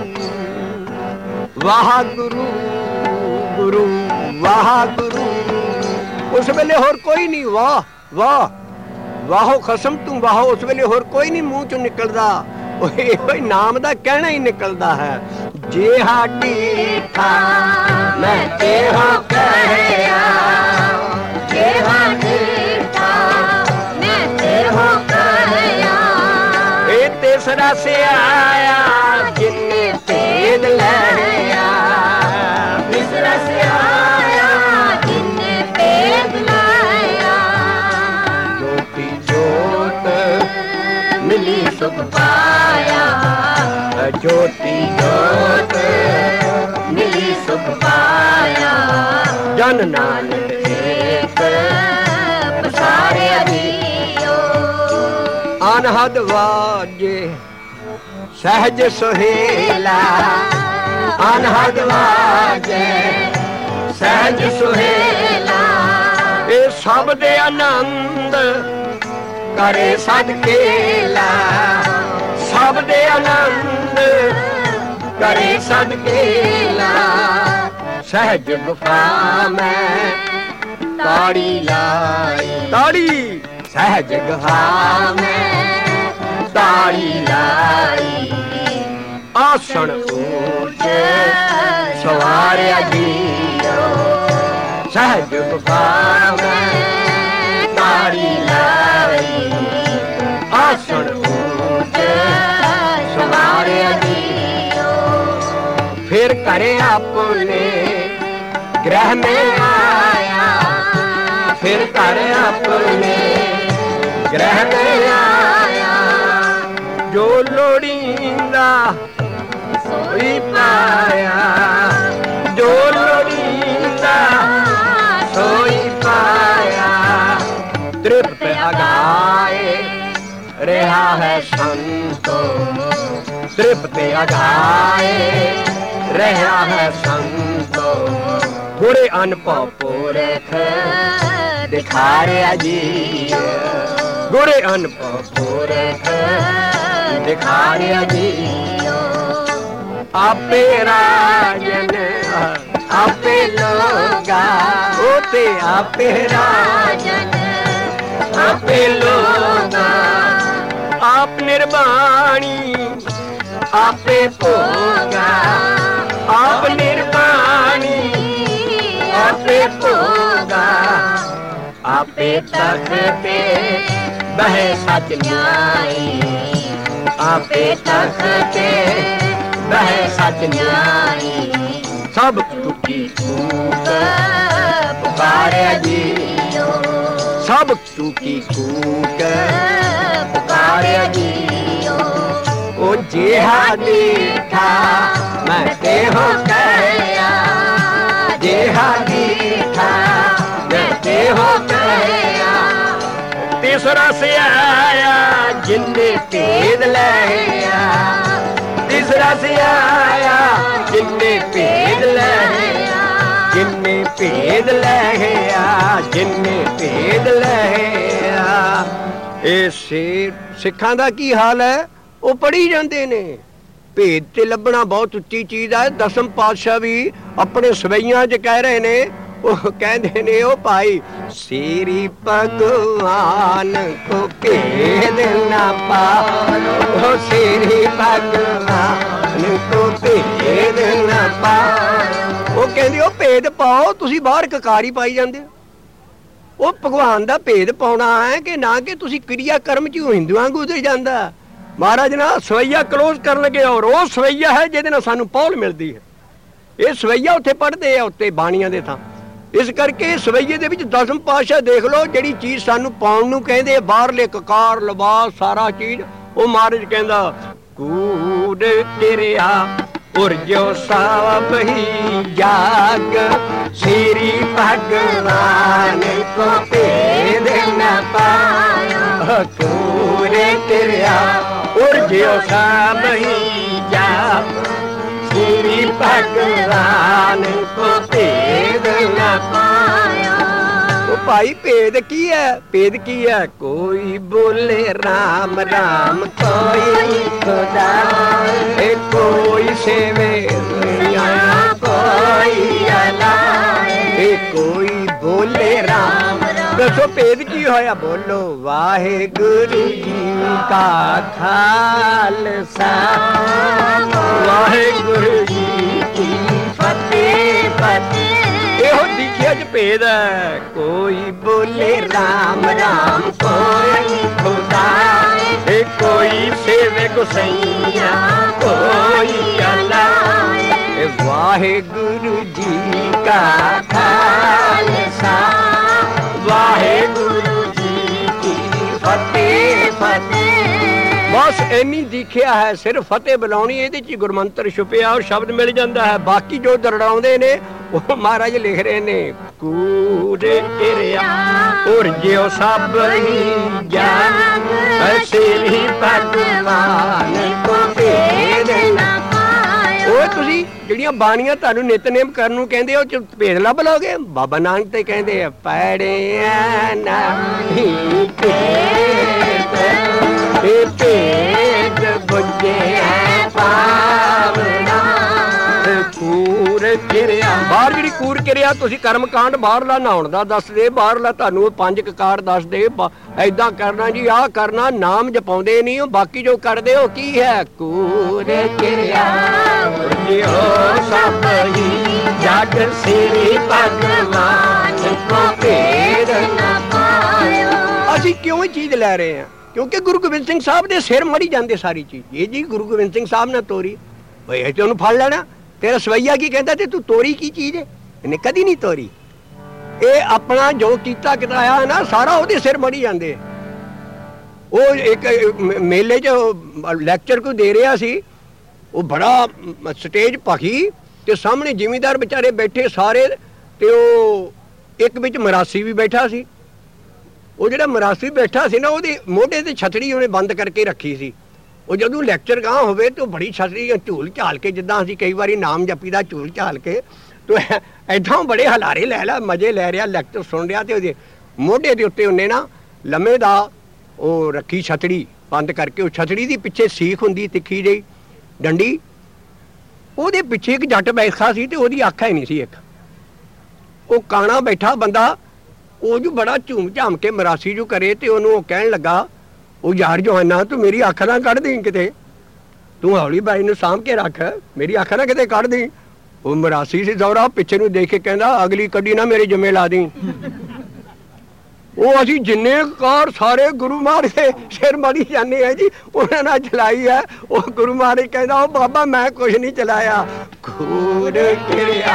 ਵਾਹਿਗੁਰੂ ਗੁਰੂ ਵਾਹਿਗੁਰੂ। ਉਸ ਵੇਲੇ ਹੋਰ ਕੋਈ ਨਹੀਂ। ਵਾਹ ਵਾਹ ਵਾਹੋ ਖਸਮ ਤੂੰ ਵਾਹੋ, ਉਸ ਵੇਲੇ ਹੋਰ ਕੋਈ ਨਹੀਂ ਮੂੰਹ ਚੋਂ ਨਿਕਲਦਾ, ਉਹ ਨਾਮ ਦਾ ਕਹਿਣਾ ਹੀ ਨਿਕਲਦਾ ਹੈ। ਜੇ ਹਾਡੀ ਥਾ ਮੈਂ ਤੇਰਾ ਕਹਿਆ, ਜੇ ਹਾਡੀ ਥਾ ਮੈਂ ਤੇਰਾ ਕਹਿਆ, ਇਹ ਤੀਸਰਾ ਸਿਆਇਆ ਜਿੰਨੇ ਭੇਦ ਲਿਆ, ਤੀਸਰਾ ਸਿਆਇਆ ਜਿੰਨੇ ਭੇਦ ਲਿਆ, ਜੋਤੀ ਜੋਤ ਮਿਲੀ ਸੁਖ ਪਾਇਆ, ਜੋਤੀ ਜੋਤ ਮਿਲੀ ਸੁਖ ਪਾਇਆ, ਜਨ ਨਾਨਕ ਏਕ ਪਸਾਰਿਆ ਜੀਓ, ਅਨਹਦ ਵਾਜੇ ਸਹਿਜ ਸੁਹੇਲਾ, ਅਨਹਦ ਵਾਜੇ ਸਹਿਜ ਸੁਹੇਲਾ, ਇਹ ਸਭ ਦੇ ਆਨੰਦ ਕਰੇ ਸਦਕੇਲਾ, ਸਭ ਦੇ ਆਨੰਦ ਕਰੇ ਸਦਕੇਲਾ, ਸਹਿਜ ਗੁਫਾ ਮੈਂ ਤਾੜੀ ਲਾਈ, ਤਾੜੀ ਸਹਿਜ ਗੁਫਾ ਮੈਂ ਤਾੜੀ ਲਾਈ, ਆਸਣ ਉੱਚ ਸਵਾਰਿਆ ਜੀਓ, ਸਹਿਜ ਗੁਫਾ ਮੈਂ ਤਾੜੀ ਲਾਈ, ਆਸਣ ਉੱਚ ਸਵਾਰਿਆ ਜੀਓ, ਫਿਰ ਘਰੇ ਆਪਣੇ ਗ੍ਰਹਿ में आया, फिर घर अपने गृह में आया, जो लोड़ींदा सोई पाया, जो लोड़ींदा सोई पाया, तृप्त अगाए रहा है संतो, तृप्त अगाए रहा है संतो, थोड़े अनपव पुरख दिखा रहा जी, गुरे अनपव पुरख दिखा रहा जी, आपे राजन आपे लोगा, ओते आपे राजन आपे लोगा, आप निर्वाणी आपे भोगा, आप निर्वाणी आपे भोगा, आपे तखते बहे सच न्यायी, आपे तखते बहे सच न्यायी, सब टूटी कूक पुकारे जियो, सब टूटी कूक पुकारे जियो, ओ जेहा देखा मैं तेहो कहया, जेहा देखा मैं तेहो कहया, तीसरा से आया जिन्ने भेद लिया, तीसरा से आया जिन्ने भेद लिया, जिन्ने भेद लिया, जिन्ने भेद लिया। ਇਹ ਸਿੱਖਾਂ ਦਾ ਕੀ ਹਾਲ ਹੈ? ਉਹ ਪੜ੍ਹੀ ਜਾਂਦੇ ਨੇ। ਭੇਦ ਤੇ ਲੱਭਣਾ ਬਹੁਤ ਉੱਚੀ ਚੀਜ਼ ਹੈ। ਦਸਮ ਪਾਤਸ਼ਾਹ ਵੀ ਆਪਣੇ ਸਵਈਆਂ 'ਚ ਕਹਿ ਰਹੇ ਨੇ, ਉਹ ਕਹਿੰਦੇ ਨੇ, ਉਹ ਭਾਈ ਸ੍ਰੀ ਭਗਵਾਨ ਕੋ ਭੇਦ ਨਾ ਪਾਓ, ਸ੍ਰੀ ਭਗਵਾਨ ਕੋ ਭੇਦ ਨਾ ਪਾਓ। ਉਹ ਕਹਿੰਦੇ ਉਹ ਭੇਦ ਪਾਓ, ਤੁਸੀਂ ਬਾਹਰ ਕਕਾਰੀ ਪਾਈ ਜਾਂਦੇ ਹੋ। ਉਹ ਭਗਵਾਨ ਦਾ ਭੇਦ ਪਾਉਣਾ ਹੈ ਕਿ ਨਾ ਕਿ ਤੁਸੀਂ ਕਿਰਿਆ ਕਰਮ 'ਚ ਹਿੰਦੂਆਂ ਗੁਜ਼ਰ ਜਾਂਦਾ। ਮਹਾਰਾਜ ਨਾ ਸਵਈਆ ਕਲੋਜ਼ ਕਰਨ ਲੱਗੇ, ਔਰ ਉਹ ਸਵਈਆ ਹੈ ਜਿਹਦੇ ਨਾਲ ਸਾਨੂੰ ਪੌਲ ਮਿਲਦੀ ਹੈ। ਇਹ ਸਵਈਆ ਉੱਥੇ ਪੜ੍ਹਦੇ ਆ, ਉੱਤੇ ਬਾਣੀਆਂ ਦੇ ਥਾਂ। ਇਸ ਕਰਕੇ ਸਵਈਏ ਦੇ ਵਿੱਚ ਦਸਮ ਪਾਤਸ਼ਾਹ ਦੇਖ ਲਓ, ਜਿਹੜੀ ਚੀਜ਼ ਸਾਨੂੰ ਪਾਉਣ ਨੂੰ ਕਹਿੰਦੇ ਬਾਹਰਲੇ ਕਕਾਰ ਲਿਬਾਸ ਸਾਰਾ ਚੀਜ਼, ਉਹ ਮਹਾਰਾਜ ਕਹਿੰਦਾ ਕੂੜ ਕਿਰਿਆ ਉਰਜੋ ਸਭ ਹੀ ਜਾਗ, ਸ੍ਰੀ ਭਗਵਾਨ ਕੋ ਭੇਦ ਨਾ ਪਾਇਆ, ਕੂੜ ਕਿਰਿਆ ਉਰਜੋ ਸਭ ਹੀ ਜਾਗ, ਸ੍ਰੀ ਭਗਵਾਨ ਕੋ ਭੇਦ ਨਾ ਪਾਇਆ। ਉਹ ਭਾਈ ਭੇਦ ਕੀ ਹੈ? ਭੇਦ ਕੀ ਹੈ? ਕੋਈ ਬੋਲੇ ਰਾਮ ਰਾਮ, ਕੋਈ ਖੁਦਾ, ਕੋਈ ਸੇਵੇ ਕੋਈ ਅਲਾਏ, ਕੋਈ ਬੋਲੇ ਰਾਮ, ਦੱਸੋ ਭੇਦ ਕੀ ਹੋਇਆ? ਬੋਲੋ ਵਾਹਿਗੁਰੂ ਜੀ ਕਾ ਖਾਲਸਾ, ਵਾਹਿਗੁਰੂ ਜੀ ਕੀ ਫਤਿਹ ਫਤਿਹ। ਇਹੋ ਦਿਖਿਆ ਚ ਭੇਦ ਹੈ। ਕੋਈ ਬੋਲੇ ਰਾਮ ਰਾਮ, ਕੋਈ ਖੁਦਾ, ਕੋਈ ਸੇਵੇ ਗੁਸਈਆ, ਕੋਈ ਅੱਲਾ। ਵਾਹਿਗੁਰੂ ਜੀ ਕਾ ਖਾਲਸਾ, ਵਾਹਿਗੁਰੂ ਜੀ ਕੀ ਫਤਿਹ ਫਤਿਹ। ਬਸ ਇੰਨੀ ਦਿਖਿਆ ਹੈ, ਸਿਰਫ ਫਤਿਹ ਬੁਲਾਉਣੀ, ਇਹਦੇ ਚ ਗੁਰਮੰਤਰ ਛੁਪਿਆ ਔਰ ਸ਼ਬਦ ਮਿਲ ਜਾਂਦਾ ਹੈ। ਬਾਕੀ ਜੋ ਦਰੜਾਉਂਦੇ ਨੇ ਉਹ ਮਹਾਰਾਜ ਲਿਖ ਰਹੇ ਨੇ। ਕੂੜ ਕਿਰਿਆ ਔਰ ਜਿਉ ਸਭ ਹੀ ਜਾਨ, ਐਸੇ ਵੀ ਭਗਵਾਨ ਕੋ ਭੇਦ ਨਾ ਪਾਇਓ। ਉਹ ਤੁਸੀਂ ਜਿਹੜੀਆਂ ਬਾਣੀਆਂ ਤੁਹਾਨੂੰ ਨਿਤਨੇਮ ਕਰਨ ਨੂੰ ਕਹਿੰਦੇ ਉਹ ਚ ਭੇਦ ਲੱਭ ਲਓਗੇ? ਬਾਬਾ ਨਾਨਕ ਤੇ ਕਹਿੰਦੇ ਆ ਪੜਿਆ ਨਹੀਂ ਭੇਦ ਬੁੱਝਿਆ ਪਾਵਨਾ। ਕੂੜ ਕਿਰਿਆ, ਬਾਹਰ ਜਿਹੜੀ ਕੂੜ ਕਿਰਿਆ ਤੁਸੀਂ ਕਰਮ ਕਾਂਡ ਬਾਹਰਲਾ ਨਹਾਉਣ ਦਾ ਦੱਸਦੇ, ਬਾਹਰਲਾ ਤੁਹਾਨੂੰ ਉਹ 5 ਕਕਾਰ ਦੱਸਦੇ, ਏਦਾਂ ਕਰਨਾ ਜੀ ਆਹ ਕਰਨਾ, ਨਾਮ ਜਪਾਉਂਦੇ ਨਹੀਂ। ਉਹ ਬਾਕੀ ਜੋ ਕਰਦੇ ਉਹ ਕੀ ਹੈ? ਕੂੜ ਕਿਰਿਆ ਸਭ ਹੀ ਜਗ ਸਿਰੀ ਭਗਵਾਨ ਕੋ ਭੇਦ ਨਾ ਪਾਇਓ। ਅਸੀਂ ਕਿਉਂ ਇਹ ਚੀਜ਼ ਲੈ ਰਹੇ ਹਾਂ? ਕਿਉਂਕਿ ਗੁਰੂ ਗੋਬਿੰਦ ਸਿੰਘ ਸਾਹਿਬ ਦੇ ਸਿਰ ਮੜੀ ਜਾਂਦੇ ਸਾਰੀ ਚੀਜ਼। ਇਹ ਜੀ ਗੁਰੂ ਗੋਬਿੰਦ ਸਿੰਘ ਸਾਹਿਬ ਨੇ ਤੋਰੀ, ਓਏ ਇਹ ਤੇ ਉਹਨੂੰ ਫੜ ਲੈਣਾ। ਤੇਰਾ ਸਵਈਆ ਕੀ ਕਹਿੰਦਾ ਤੇ ਤੂੰ ਤੋਰੀ ਕੀ ਚੀਜ਼ ਹੈ? ਇਹਨੇ ਕਦੀ ਨਹੀਂ ਤੋਰੀ। ਇਹ ਆਪਣਾ ਜੋ ਕੀਤਾ ਕਿਤਾਇਆ ਨਾ ਸਾਰਾ ਉਹਦੇ ਸਿਰ ਮੜੀ ਜਾਂਦੇ। ਉਹ ਇੱਕ ਮੇਲੇ 'ਚ ਲੈਕਚਰ ਕੋਈ ਦੇ ਰਿਹਾ ਸੀ, ਉਹ ਬੜਾ ਸਟੇਜ ਭਖੀ ਤੇ ਸਾਹਮਣੇ ਜ਼ਿਮੀਂਦਾਰ ਵਿਚਾਰੇ ਬੈਠੇ ਸਾਰੇ, ਤੇ ਉਹ ਇੱਕ ਵਿੱਚ ਮਰਾਸੀ ਵੀ ਬੈਠਾ ਸੀ। ਉਹ ਜਿਹੜਾ ਮਰਾਸੀ ਬੈਠਾ ਸੀ ਨਾ, ਉਹਦੇ ਮੋਢੇ ਤੇ ਛਤਰੀ ਉਹਨੇ ਬੰਦ ਕਰਕੇ ਰੱਖੀ ਸੀ। ਉਹ ਜਦੋਂ ਲੈਕਚਰ ਗਾਂ ਹੋਵੇ ਤੇ ਉਹ ਬੜੀ ਛਤਰੀ ਝੂਲ ਝਾਲ ਕੇ, ਜਿੱਦਾਂ ਅਸੀਂ ਕਈ ਵਾਰੀ ਨਾਮ ਜਪੀ ਦਾ ਝੂਲ ਝਾਲ ਕੇ, ਤੇ ਏਦਾਂ ਬੜੇ ਹਲਾਰੇ ਲੈ ਮਜ਼ੇ ਲੈ ਰਿਹਾ, ਲੈਕਚਰ ਸੁਣ ਰਿਹਾ। ਤੇ ਉਹਦੇ ਮੋਢੇ ਦੇ ਉੱਤੇ ਉਹਨੇ ਨਾ ਲੰਮੇ ਦਾ ਉਹ ਰੱਖੀ ਛਤਰੀ ਬੰਦ ਕਰਕੇ। ਉਹ ਛਤਰੀ ਦੀ ਪਿੱਛੇ ਸੀਖ ਹੁੰਦੀ ਤਿੱਖੀ ਜਿਹੀ ਡੰਡੀ, ਉਹਦੇ ਪਿੱਛੇ ਇੱਕ ਜੱਟ ਬੈਠਾ ਸੀ ਤੇ ਉਹਦੀ ਅੱਖ ਹੈ ਨਹੀਂ ਸੀ ਇੱਕ। ਉਹ ਕਾਣਾ ਬੈਠਾ ਬੰਦਾ, ਉਹ ਜੋ ਬੜਾ ਝੂਮ ਝਾਮ ਕੇ ਮਰਾਸੀ ਜੋ ਕਰੇ, ਤੇ ਉਹਨੂੰ ਉਹ ਕਹਿਣ ਲੱਗਾ, ਉਹ ਯਾਰ ਜਵਾਨਾ ਤੂੰ ਮੇਰੀ ਅੱਖ ਨਾ ਕੱਢ ਦੇਂ ਕਿਤੇ, ਤੂੰ ਹੌਲੀ ਬਾਈ ਨੂੰ ਸਾਂਭ ਕੇ ਰੱਖ, ਮੇਰੀ ਅੱਖ ਨਾ ਕਿਤੇ ਕੱਢ ਦੇਂ। ਉਹ ਮਰਾਸੀ ਸੀ ਦੌਰਾ ਪਿੱਛੇ ਨੂੰ ਦੇਖ ਕੇ ਕਹਿੰਦਾ, ਅਗਲੀ ਕੱਢੀ ਨਾ ਮੇਰੇ ਜੰਮੇ ਲਾ ਦੇਂ। ਉਹ ਅਸੀਂ ਜਿੰਨੇ ਕਾਰ ਸਾਰੇ ਗੁਰੂ ਮਹਾਰਾਜ ਦੇ ਸਿਰ ਮੜੀ ਜਾਂਦੇ ਆ ਜੀ, ਉਹਨਾਂ ਨਾਲ ਚਲਾਈ ਹੈ। ਉਹ ਗੁਰੂ ਮਹਾਰਾਜ ਕਹਿੰਦਾ, ਉਹ ਬਾਬਾ ਮੈਂ ਕੁਛ ਨਹੀਂ ਚਲਾਇਆ। ਕੂੜ ਕਿਰਿਆ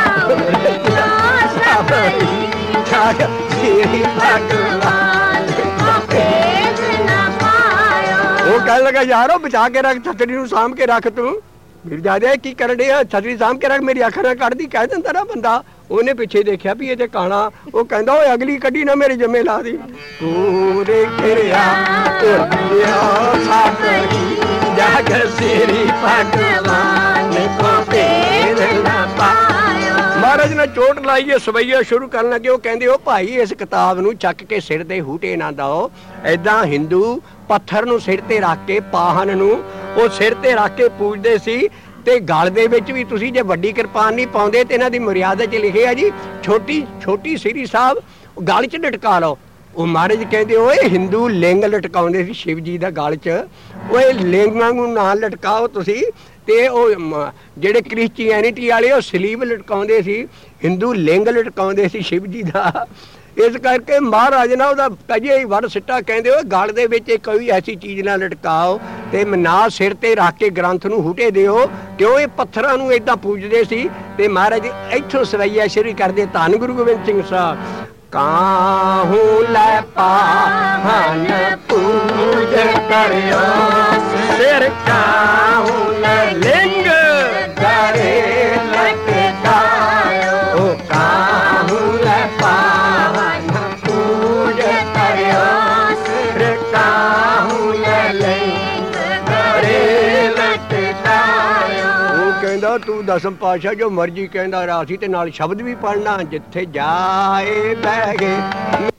ਉਹ ਕਹਿਣ ਲੱਗਾ, ਯਾਰ ਉਹ ਬਚਾ ਕੇ ਰੱਖ, ਛਤਰੀ ਨੂੰ ਸਾਂਭ ਕੇ ਰੱਖ, ਤੂੰ ਮਿਰਜ਼ਾਦੇ ਕੀ ਕਰਨ ਡਿਆ? ਛਤਰੀ ਸਾਂਭ ਕੇ ਰੱਖ, ਮੇਰੀ ਅੱਖ ਨਾ ਕੱਢਦੀ ਕਹਿ ਦਿੰਦਾ ਨਾ ਬੰਦਾ। ਉਹਨੇ ਪਿੱਛੇ ਦੇਖਿਆ ਵੀ ਇਹ ਤੇ ਕਾਣਾ, ਉਹ ਕਹਿੰਦਾ ਓਏ ਅਗਲੀ ਕੱਢੀ ਨਾ ਮੇਰੇ ਜੰਮੇ ਲਾ ਦੀ। ਪੂਰੇ ਕਿਰਿਆ ਜਗ ਸਿਰੀ ਭਗਵਾਨ ਕੋ ਭੇਦ ਨਾ ਪਾਇਓ। ਮਹਾਰਾਜ ਨੇ ਚੋਟ ਲਾਈਏ, ਸਵਈਆ ਸ਼ੁਰੂ ਕਰਨ ਲੱਗੇ। ਉਹ ਕਹਿੰਦੇ, ਉਹ ਭਾਈ ਇਸ ਕਿਤਾਬ ਨੂੰ ਚੱਕ ਕੇ ਸਿਰ ਤੇ ਹੂਟੇ ਨਾ ਦਓ। ਏਦਾਂ ਹਿੰਦੂ ਪੱਥਰ ਨੂੰ ਸਿਰ ਤੇ ਰੱਖ ਕੇ, ਪਾਹਨ ਨੂੰ ਉਹ ਸਿਰ ਤੇ ਰੱਖ ਕੇ ਪੂਜਦੇ ਸੀ। ਤੇ ਗਲ ਦੇ ਵਿੱਚ ਵੀ ਤੁਸੀਂ ਜੇ ਵੱਡੀ ਕਿਰਪਾਨ ਨਹੀਂ ਪਾਉਂਦੇ ਤੇ ਇਹਨਾਂ ਦੀ ਮਰਿਆਦਾ 'ਚ ਲਿਖਿਆ ਜੀ ਛੋਟੀ ਸ੍ਰੀ ਸਾਹਿਬ ਗਲ 'ਚ ਲਟਕਾ ਲਓ। ਉਹ ਮਹਾਰਾਜ ਕਹਿੰਦੇ, ਓਏ ਹਿੰਦੂ ਲਿੰਗ ਲਟਕਾਉਂਦੇ ਸੀ ਸ਼ਿਵ ਜੀ ਦਾ ਗਲ 'ਚ, ਓਏ ਲਿੰਗਾਂ ਨੂੰ ਨਾ ਲਟਕਾਓ ਤੁਸੀਂ। ਤੇ ਉਹ ਜਿਹੜੇ ਕ੍ਰਿਸਚੀਅਨਿਟੀ ਵਾਲੇ ਉਹ ਸਲੀਬ ਲਟਕਾਉਂਦੇ ਸੀ, ਹਿੰਦੂ ਲਿੰਗ ਲਟਕਾਉਂਦੇ ਸੀ ਸ਼ਿਵ ਜੀ ਦਾ। ਇਸ ਕਰਕੇ ਮਹਾਰਾਜ ਨਾ ਉਹਦਾ ਕਜੇ ਹੀ ਵੜ ਸਿੱਟਾ, ਕਹਿੰਦੇ ਓਏ ਗਲ ਦੇ ਵਿੱਚ ਕੋਈ ਐਸੀ ਚੀਜ਼ ਨਾ ਲਟਕਾਓ ਤੇ ਨਾ ਸਿਰ ਤੇ ਰੱਖ ਕੇ ਗ੍ਰੰਥ ਨੂੰ ਹੂਟੇ ਦਿਓ, ਕਿਉਂ ਇਹ ਪੱਥਰਾਂ ਨੂੰ ਏਦਾਂ ਪੂਜਦੇ ਸੀ। ਤੇ ਮਹਾਰਾਜ ਇੱਥੋਂ ਸਵਈਆ ਸ਼ੁਰੂ ਕਰਦੇ, ਧੰਨ ਗੁਰੂ ਗੋਬਿੰਦ ਸਿੰਘ ਸਾਹਿਬ। ਕਾਹੂ ਲੈ ਪਾਹਨ ਪੂਜ ਕਰਿਓ, ਸਿਰ ਕਾਹੂ ਲੈ ਲਿੰਗ ਕਰੇ ਲਟਕਾਇਓ। ਉਹ ਕਾਹੂ ਲੈ ਪਾਹਨ ਪੂਜ ਕਰਿਓ, ਸਿਰ ਕਾਹੂ ਲੈ ਲਿੰਗ ਕਰੇ ਲਟਕਾਇਓ। ਉਹ ਕਹਿੰਦਾ, ਤੂੰ ਦਸਮ ਪਾਤਸ਼ਾਹ ਜੋ ਮਰਜੀ ਕਹਿੰਦਾ ਰਾਸੀ, ਤੇ ਨਾਲ ਸ਼ਬਦ ਵੀ ਪੜ੍ਹਨਾ, ਜਿੱਥੇ ਜਾਏ ਬਹਿ ਗਏ